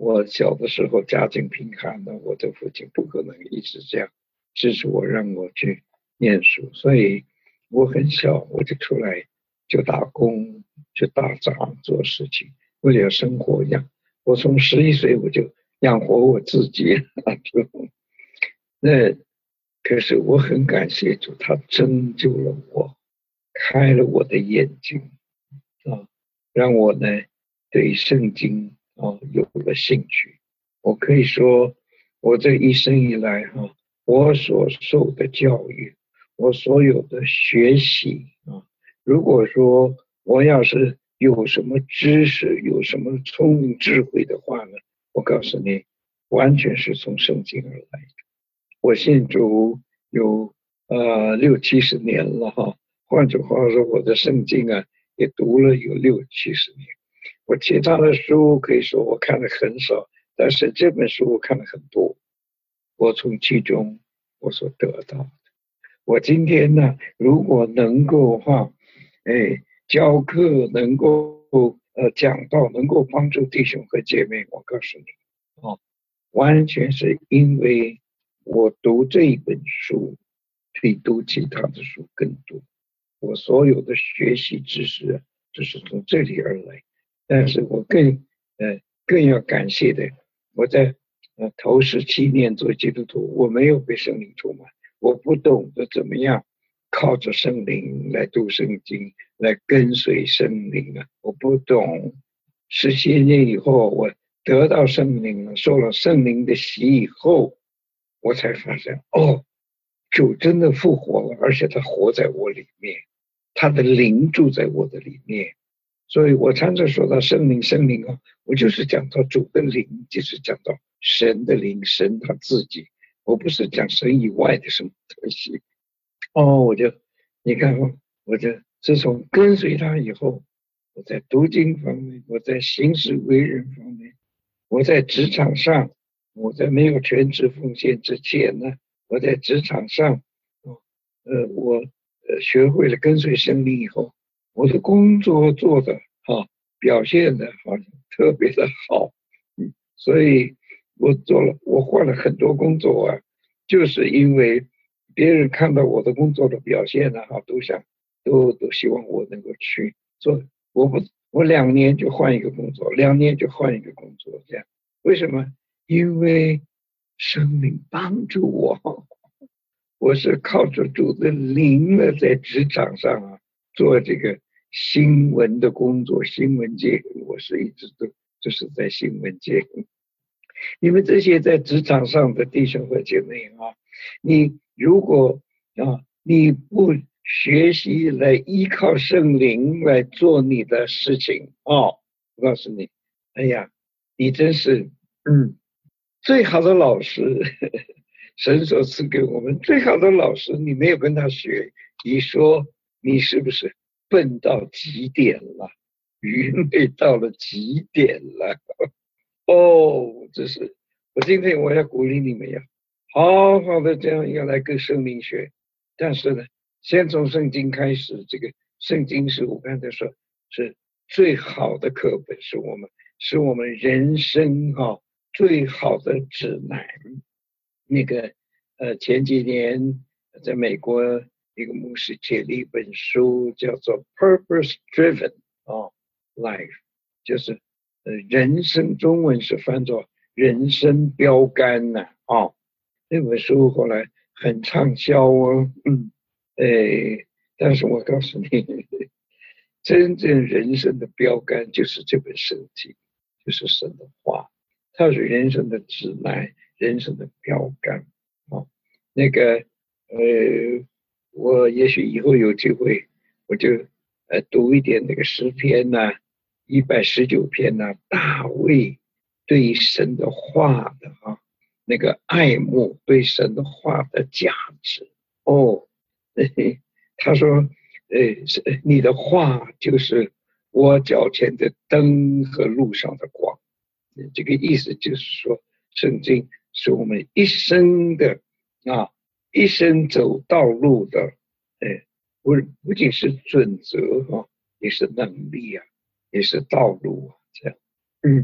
A: 我小的时候家境贫寒的，我的父亲不可能一直这样支持我，让我去念书，所以我很小我就出来就打工，就打杂做事情，为了生活养。我从十一岁我就养活我自己，就那可是我很感谢主，他拯救了我，开了我的眼睛啊，让我呢对圣经啊有了兴趣。我可以说，我这一生以来哈、啊，我所受的教育，我所有的学习啊，如果说我要是有什么知识，有什么聪明智慧的话呢，我告诉你，完全是从圣经而来的。我信主有呃六七十年了哈，换句话说，我的圣经啊也读了有六七十年。我其他的书可以说我看的很少，但是这本书我看了很多，我从其中我所得到的。我今天呢，如果能够哈，哎，教课能够呃讲到，能够帮助弟兄和姐妹，我告诉你，哦，完全是因为我读这一本书，比读其他的书更多。我所有的学习知识啊，就是从这里而来。但是我更呃更要感谢的，我在呃头十七年做基督徒，我没有被圣灵充满，我不懂得怎么样靠着圣灵来读圣经，来跟随圣灵啊，我不懂。十七年以后，我得到圣灵了，受了圣灵的洗以后，我才发现哦，主真的复活了，而且他活在我里面，他的灵住在我的里面。所以我常常说到圣灵，圣灵啊，我就是讲到主的灵，就是讲到神的灵，神他自己，我不是讲神以外的什么东西。哦，我就你看哦，我就自从跟随他以后，我在读经方面，我在行事为人方面，我在职场上，我在没有全职奉献之前呢，我在职场上，哦呃，我呃学会了跟随圣灵以后，我的工作做的哈、啊，表现的好像特别的好，嗯，所以我做了，我换了很多工作啊，就是因为别人看到我的工作的表现呢，哈，都想都都希望我能够去做，我不我两年就换一个工作，两年就换一个工作，这样为什么？因为生灵帮助我。我是靠着主的灵呢，在职场上啊做这个新闻的工作，新闻界，我是一直都就是在新闻界。你们这些在职场上的弟兄和姐妹啊，你如果啊你不学习来依靠圣灵来做你的事情啊，我告诉你，哎呀，你真是嗯最好的老师。神所赐给我们最好的老师，你没有跟他学，你说你是不是笨到极点了，愚昧到了极点了？哦，这是我今天我要鼓励你们呀，好好的这样要来跟圣灵学，但是呢，先从圣经开始，这个圣经是我刚才说是最好的课本，是我们是我们人生哈、哦、最好的指南。那个呃前几年在美国一个牧师写了一本书，叫做《Purpose Driven》哦 Life，就是呃人生中文是翻作人生标杆呐、啊，哦，那本书后来很畅销哦，嗯，诶，但是我告诉你，真正人生的标杆就是这本圣经，就是神的话，它是人生的指南，人生的标杆啊、哦。那个呃，我也许以后有机会，我就呃读一点那个诗篇呐、啊，一百十九篇呐、啊，大卫对神的话的啊那个爱慕，对神的话的价值哦。他说：呃，是你的话就是我脚前的灯和路上的光。这个意思就是说，圣经是我们一生的啊，一生走道路的，呃，不不仅是准则哈、啊，也是能力啊，也是道路啊，这样。嗯，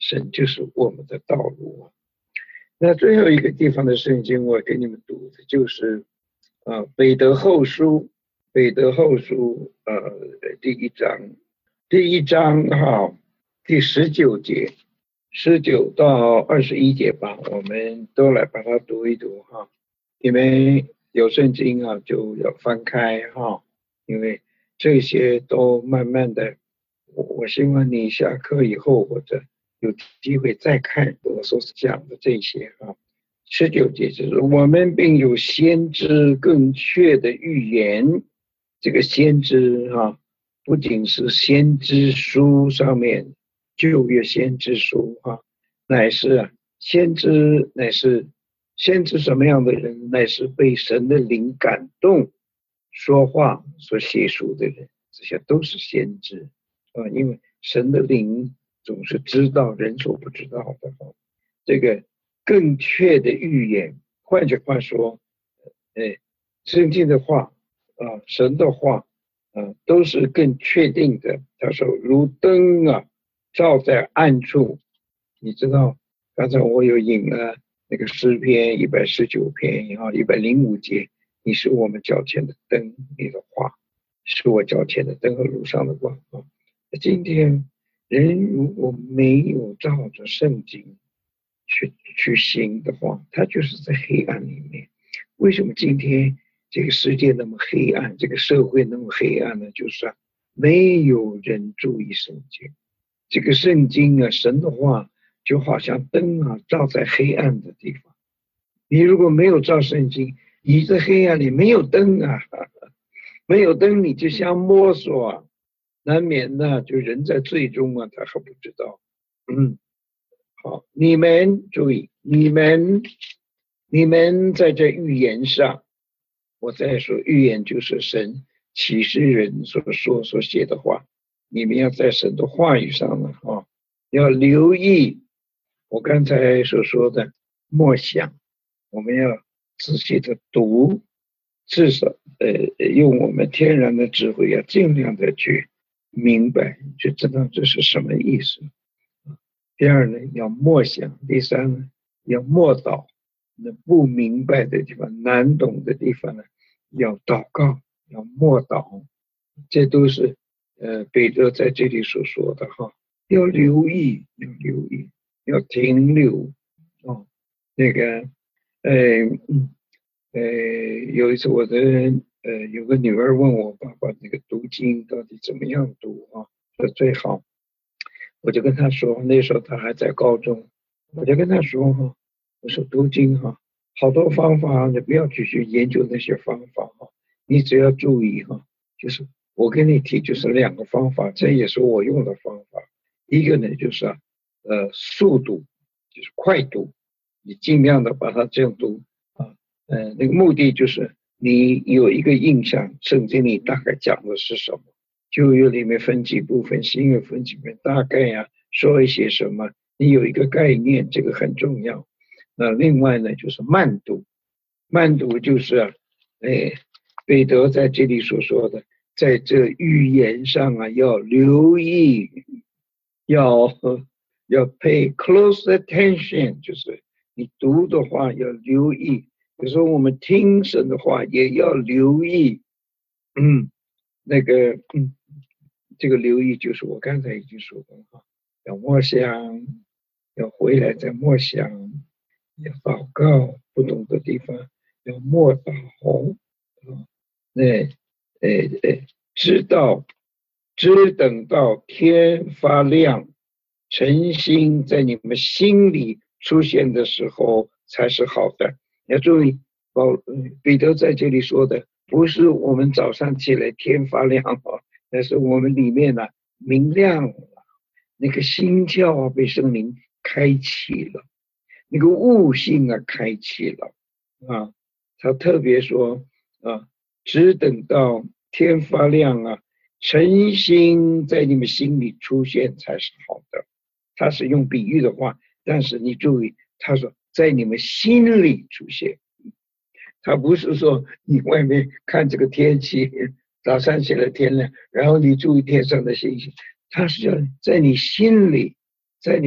A: 神就是我们的道路。那最后一个地方的圣经我给你们读的就是呃彼得后书，彼得后书呃第一章，第一章哈第十九节，十九到二十一节吧，我们都来把它读一读哈。你们有圣经啊就要翻开哈，因为这些都慢慢的，我我希望你下课以后或者有机会再看我所讲的这些啊。十九节就是我们并有先知更确的预言，这个先知啊，不仅是先知书上面旧约先知书啊，乃是啊先知乃是先知什么样的人，乃是被神的灵感动说话所写书的人，这些都是先知啊，因为神的灵总是知道人所不知道的。这个更确的预言，换句话说，哎，圣经的话啊，神的话啊，都是更确定的。他说如灯啊照在暗处，你知道刚才我有引了那个诗篇一百十九篇然后一百零五节，你是我们脚前的灯，你的话是我脚前的灯和路上的光啊。今天人如果没有照着圣经去去行的话，他就是在黑暗里面。为什么今天这个世界那么黑暗，这个社会那么黑暗呢？就是啊，没有人注意圣经。这个圣经啊，神的话就好像灯啊，照在黑暗的地方。你如果没有照圣经，你在黑暗里没有灯啊，没有灯你就像摸索啊，难免呢就人在最终啊，他还不知道。嗯，好，你们注意，你们你们在这预言上，我再说预言就是神启示人所说所写的话，你们要在神的话语上呢啊，要留意我刚才所说的默想，我们要仔细的读，至少呃用我们天然的智慧，要尽量的去明白，去知道这是什么意思。第二呢，要默想；第三呢，要默祷。那不明白的地方、难懂的地方呢，要祷告，要默祷。这都是呃彼得在这里所说的哈，要留意，要留意，要停留哦。那个呃嗯呃，有一次我的呃有个女儿问我爸爸那个读经到底怎么样读啊？说最好。我就跟他说，那时候他还在高中，我就跟他说哈，我说读经哈，好多方法，你不要去去研究那些方法哈，你只要注意哈，就是我跟你提就是两个方法，这也是我用的方法。一个呢就是啊，呃，速读，就是快读，你尽量的把它这样读啊，呃，那个目的就是你有一个印象，圣经里大概讲的是什么。旧约里面分几部分，新约分几部分，大概呀、啊、说一些什么，你有一个概念，这个很重要。那另外呢，就是慢读，慢读就是啊，哎，彼得在这里所说的，在这语言上啊要留意，要要 pay close attention， 就是你读的话要留意，有时候我们听神的话也要留意，嗯，那个嗯。这个留意就是我刚才已经说过哈，要默想，要回来再默想，要祷告，不懂的地方要默祷啊，那呃呃，知道，只等到天发亮，晨星在你们心里出现的时候才是好的。要注意，保彼得在这里说的不是我们早上起来天发亮啊。但是我们里面呢、啊、明亮了，那个心窍啊被圣灵开启了，那个悟性啊开启了啊。他特别说啊，只等到天发亮啊，晨星在你们心里出现才是好的。他是用比喻的话，但是你注意，他说在你们心里出现，他不是说你外面看这个天气。早上起来天亮，然后你注意天上的星星，它是要在你心里，在你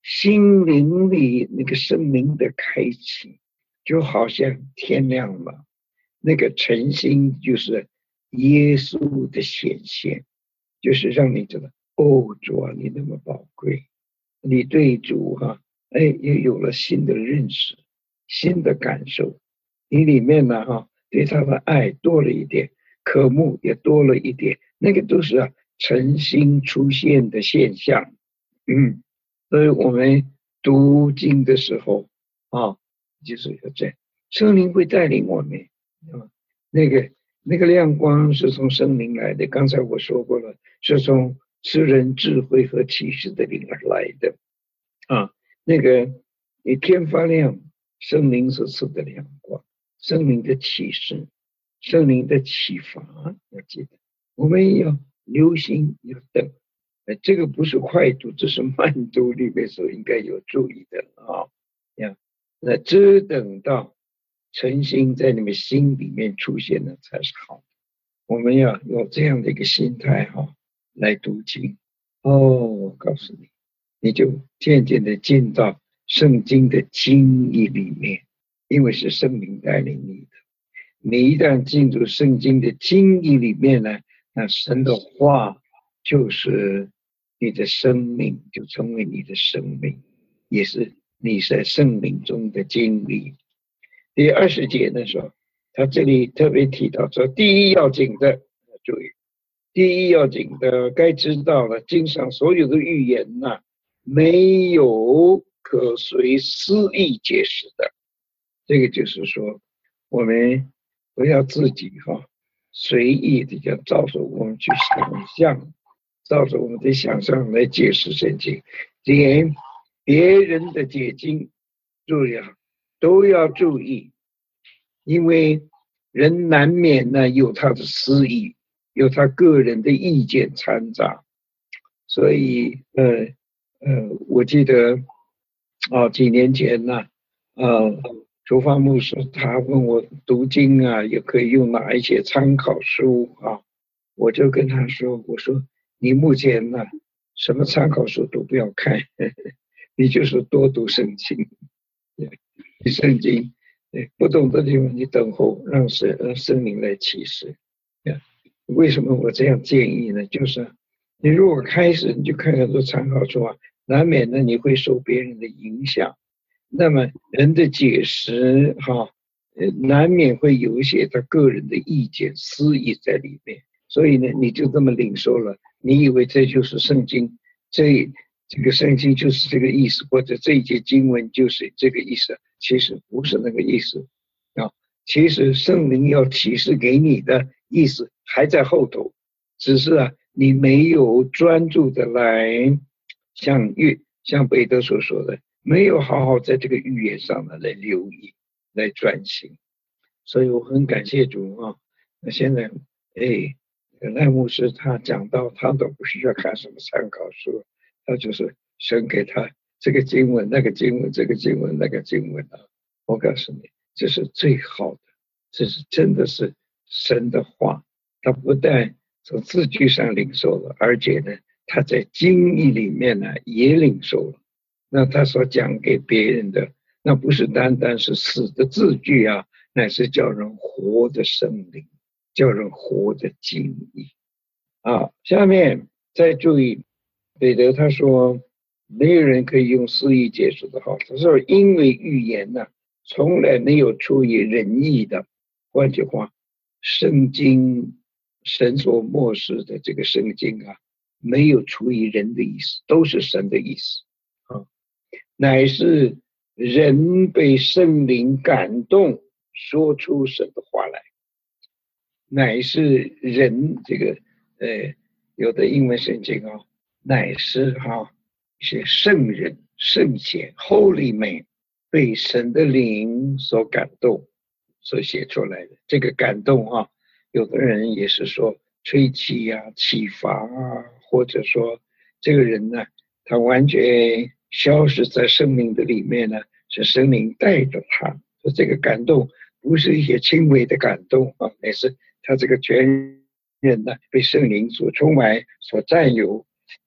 A: 心灵里那个生命的开启，就好像天亮了，那个晨星就是耶稣的显现，就是让你知道，哦，主啊，你那么宝贵，你对主哈、啊，哎，也有了新的认识，新的感受，你里面呢哈、啊，对他的爱多了一点，渴慕也多了一点，那个都是啊晨星出现的现象，嗯。所以我们读经的时候啊，就是要这样，圣灵会带领我们啊，那个那个亮光是从圣灵来的。刚才我说过了，是从诗人智慧和启示的灵而来的啊。那个你天发亮，圣灵所赐的亮光，圣灵的启示，圣灵的启发，要记得，我们要留心，要等。呃，这个不是快读，这是慢读里面所应该有注意的啊。呀，那只等到诚心在你们心里面出现了才是好的。我们要有这样的一个心态哈、啊，来读经。哦，我告诉你，你就渐渐的进到圣经的经义里面，因为是圣灵带领你的。你一旦进入圣经的经义里面呢，那神的话就是你的生命，就成为你的生命，也是你在生命中的经历。第二十节的时候，他这里特别提到说，第一要紧的，注意，第一要紧的，该知道了，经上所有的预言呐、啊，没有可随私意解释的。这个就是说，我们不要自己哈、啊、随意的就照着我们去想象，照着我们的想象来解释圣经，连别人的解经，注意啊，都要注意，因为人难免呢有他的私意，有他个人的意见掺杂，所以呃呃，我记得啊几年前呢，呃。厨房牧师他问我读经啊，也可以用哪一些参考书啊？我就跟他说：“我说你目前呢、啊，什么参考书都不要看，呵呵，你就是多读圣经，你圣经，不懂的地方你等候，让神让圣灵来启示。为什么我这样建议呢？就是你如果开始你就看很多参考书啊，难免呢你会受别人的影响。”那么人的解释哈，呃，难免会有一些他个人的意见、私意在里面，所以呢，你就这么领受了，你以为这就是圣经，这这个圣经就是这个意思，或者这一节经文就是这个意思，其实不是那个意思啊。其实圣灵要启示给你的意思还在后头，只是啊，你没有专注的来像约像彼得所说的。没有好好在这个预言上呢来留意，来专心，所以我很感谢主啊。那现在，哎，赖牧师他讲到，他都不需要看什么参考书，他就是神给他这个经文、那个经文、这个经文、那个经文啊。我告诉你，这是最好的，这是真的是神的话。他不但从字句上领受了，而且呢，他在经义里面呢也领受了。那他所讲给别人的，那不是单单是死的字句啊，乃是叫人活的生灵，叫人活的经义啊。下面再注意，彼得他说，没有人可以用私意解释的好。他说，因为预言呢、啊，从来没有出于人意的。换句话，圣经神所漠视的这个圣经啊，没有出于人的意思，都是神的意思啊。乃是人被圣灵感动，说出神的话来。乃是人这个呃，有的英文圣经啊，乃是哈、啊、一些圣人、圣贤 Holy Man 被神的灵所感动，所写出来的。这个感动啊，有的人也是说吹气啊、启发啊，或者说这个人呢，他完全消失在生命的里面呢，是生命带着他。说这个感动不是一些轻微的感动啊，乃是他这个全人呢被圣灵所充满、所占有，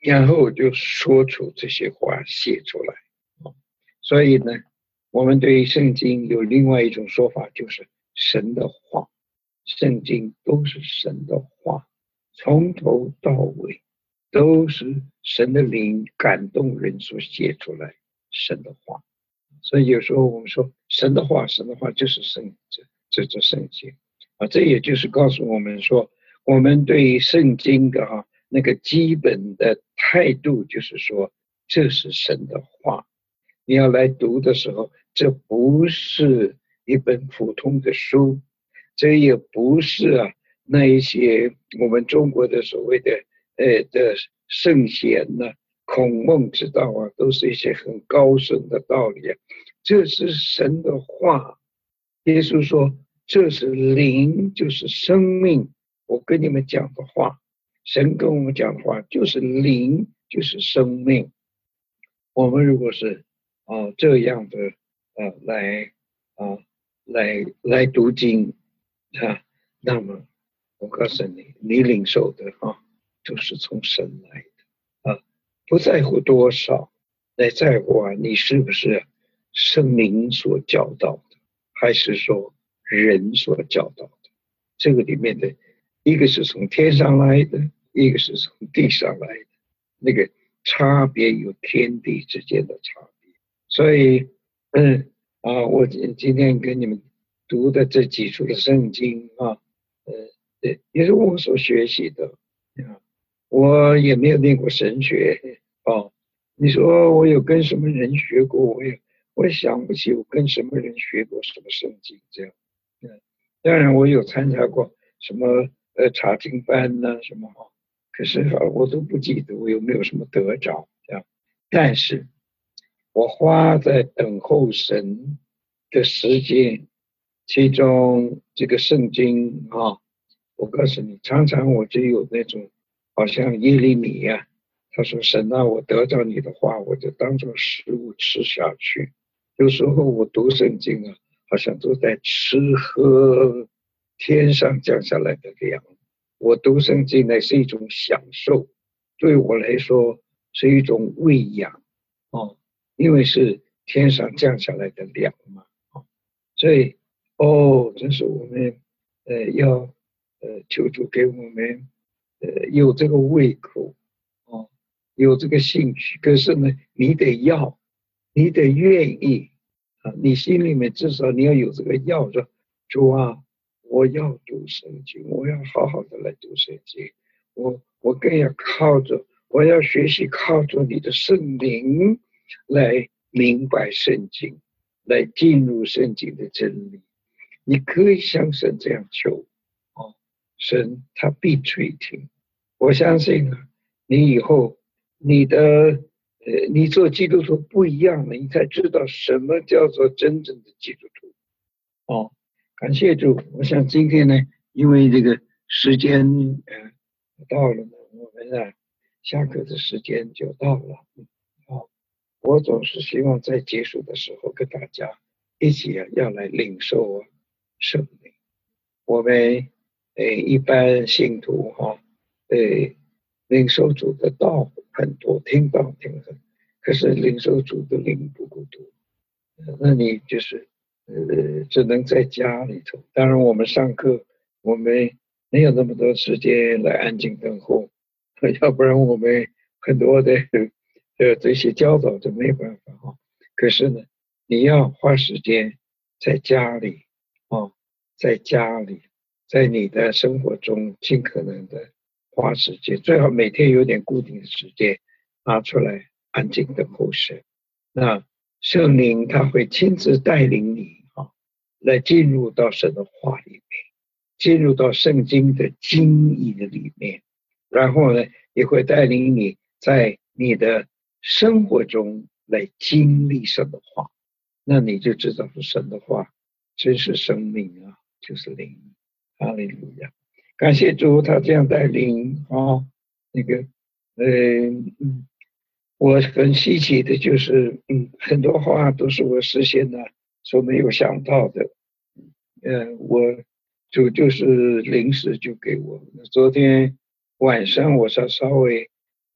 A: 然后就说出这些话写出来。所以呢，我们对于圣经有另外一种说法，就是神的话。圣经都是神的话，从头到尾都是神的灵感动人所写出来神的话。所以有时候我们说神的话，神的话就是圣这这这圣经啊，这也就是告诉我们说，我们对圣经的啊那个基本的态度就是说，这是神的话。你要来读的时候，这不是一本普通的书，这也不是啊那一些我们中国的所谓的呃的圣贤呢、啊、孔孟之道啊，都是一些很高深的道理啊。这是神的话。耶稣说这是灵，就是生命。我跟你们讲的话，神跟我们讲的话就是灵，就是生命。我们如果是啊这样的啊来啊来来读经啊，那么我告诉你，你领受的啊都是从神来的啊，不在乎多少，来在乎啊你是不是圣灵所教导的，还是说人所教导的。这个里面的一个是从天上来的，一个是从地上来的，那个差别有天地之间的差别。所以嗯啊，我今天跟你们读的这几处的圣经啊，呃，也是我所学习的啊。我也没有念过神学啊。你说我有跟什么人学过？我也我也想不起我跟什么人学过什么圣经这样。嗯，当然我有参加过什么呃查经班呐、啊、什么哈，可是啊我都不记得我有没有什么得着这样。但是我花在等候神的时间，其中这个圣经啊，我告诉你，常常我就有那种好像耶利米呀、啊，他说神啊，我得着你的话，我就当作食物吃下去。有时候我读圣经啊，好像都在吃喝天上降下来的粮。我读圣经呢是一种享受，对我来说是一种喂养哦，因为是天上降下来的粮嘛，哦，所以哦，这是我们呃要呃求主给我们呃有这个胃口哦，有这个兴趣。可是呢，你得要，你得愿意啊，你心里面至少你要有这个要着，主啊，我要读圣经，我要好好的来读圣经，我我更要靠着，我要学习靠着你的圣灵来明白圣经，来进入圣经的真理。你可以向神这样求哦，神他必垂听。我相信啊，你以后你的呃，你做基督徒不一样了，你才知道什么叫做真正的基督徒哦。感谢主，我想今天呢，因为这个时间呃到了呢，我们啊下课的时间就到了。好，我总是希望在结束的时候跟大家一起啊要来领受啊圣灵。我们呃一般信徒哈、呃领受主的道很多，听到听很，可是领受主的灵不够多。那你就是呃只能在家里头。当然我们上课我们没有那么多时间来安静等候，要不然我们很多的呃这些教导就没有办法哈。可是呢，你要花时间在家里啊，在家里，在你的生活中尽可能的花时间，最好每天有点固定的时间拿出来安静等候神。那圣灵他会亲自带领你啊，来进入到神的话里面，进入到圣经的经义的里面，然后呢，也会带领你在你的生活中来经历神的话。那你就知道是神的话真是生命啊，就是灵。哈利路亚，感谢主，他这样带领啊。那个，嗯、呃、嗯，我很稀奇的就是，嗯，很多话都是我事先呢所没有想到的。呃，我就就是临时就给我。昨天晚上我稍稍微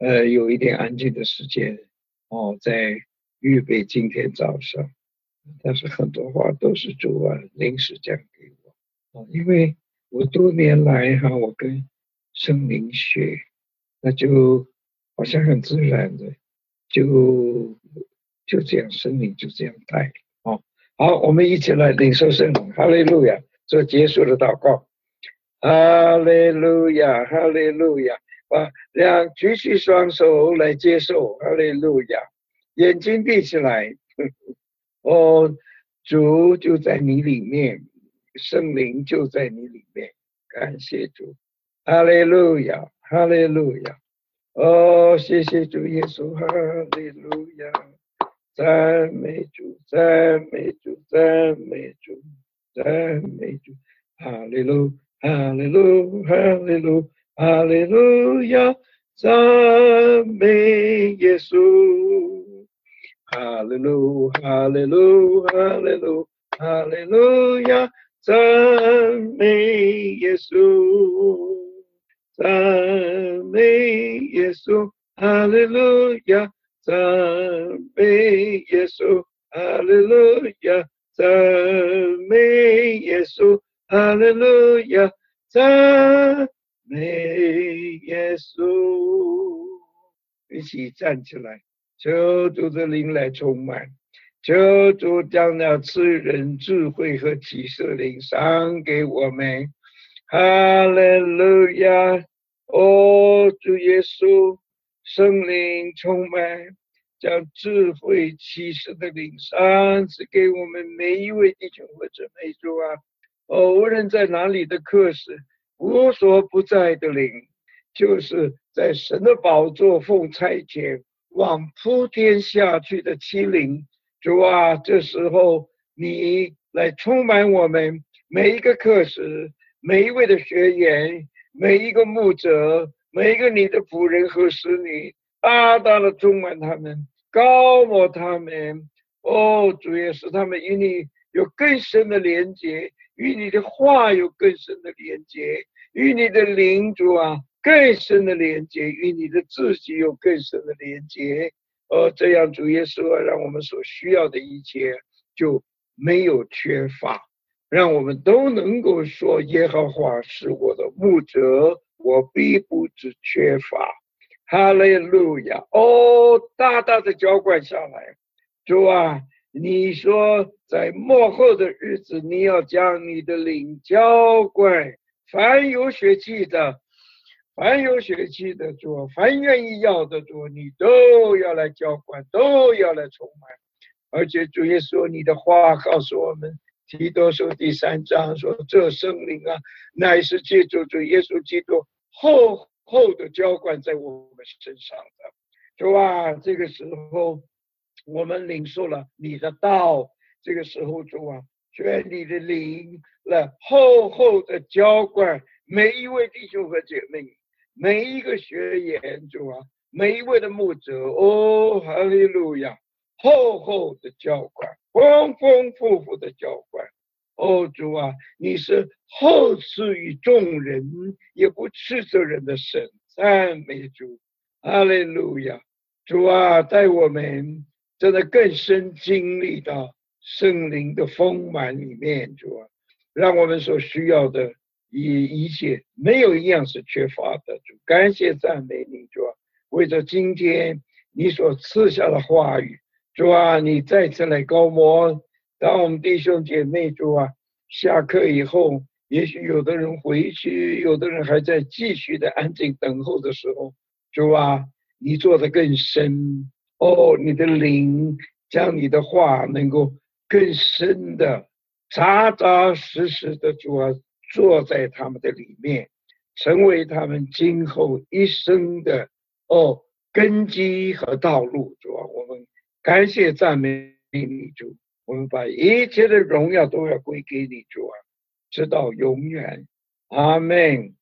A: 呃有一点安静的时间哦，在预备今天早上，但是很多话都是主啊临时讲给我哦，因为我多年来哈，我跟圣灵学，那就好像很自然的就就这样，圣灵就这样带哦。好，我们一起来领受圣灵，哈利路亚，做结束的祷告。哈利路亚，哈利路亚！啊，两举起双手来接受，哈利路亚！眼睛闭起来，哦，主就在你里面，圣灵就在你里面，感谢主，哈利路亚，哈利路亚！哦，谢谢主耶稣，哈利路亚！赞美主，赞美主，赞美主，赞美主，哈利路。哈利路，哈利路，哈利路亚，赞美耶稣。哈利路，哈利路，哈利路，哈利路亚，赞美耶稣，赞美耶稣，哈利路亚，赞美耶稣，哈利路亚，赞美耶稣。哈利路亚，赞美耶稣！一起站起来，求主的灵来充满，求主将那赐人智慧和启示的灵赏给我们。哈利路亚！哦，主耶稣，圣灵充满，将智慧启示的灵赏赐给我们每一位弟兄或者妹主啊！哦，无论在哪里的客使，无所不在的灵，就是在神的宝座奉差遣往铺天下去的欺凌。主啊，这时候你来充满我们每一个客使，每一位的学员，每一个牧者，每一个你的仆人和使女，大大的充满他们，高摩他们。哦，主也使他们与你有更深的连结，与你的话有更深的连接，与你的灵主啊更深的连接，与你的自己有更深的连接。哦，这样主耶稣啊，让我们所需要的一切就没有缺乏，让我们都能够说耶和华是我的牧者，我必不致缺乏。哈利路亚！哦，大大的浇灌下来，主啊，你说在末后的日子，你要将你的灵浇灌凡有血气的，凡有血气的主，凡愿意要的主，你都要来浇灌，都要来充满。而且主耶稣，你的话告诉我们，提多书第三章说，这圣灵啊，乃是借助主耶稣基督厚厚的浇灌在我们身上的。主啊，这个时候我们领受了你的道，这个时候主啊，愿你的灵来厚厚的浇灌每一位弟兄和姐妹，每一个学员，主啊，每一位的牧者。哦，哈利路亚！厚厚的浇灌，丰丰富富的浇灌。哦，主啊，你是厚赐于众人，也不斥责人的神。赞美主，哈利路亚！主啊，带我们真的更深经历到圣灵的丰满里面，主啊，让我们所需要的一一切没有一样是缺乏的。主，感谢赞美你，主啊，为着今天你所赐下的话语，主啊，你再次来高摩，当我们弟兄姐妹，主啊，下课以后，也许有的人回去，有的人还在继续的安静等候的时候，主啊，你做得更深。哦，你的灵将你的话能够更深的扎扎实实的，主啊，坐在他们的里面，成为他们今后一生的哦根基和道路。主啊，我们感谢赞美你，主，我们把一切的荣耀都要归给你，主啊，直到永远。阿们。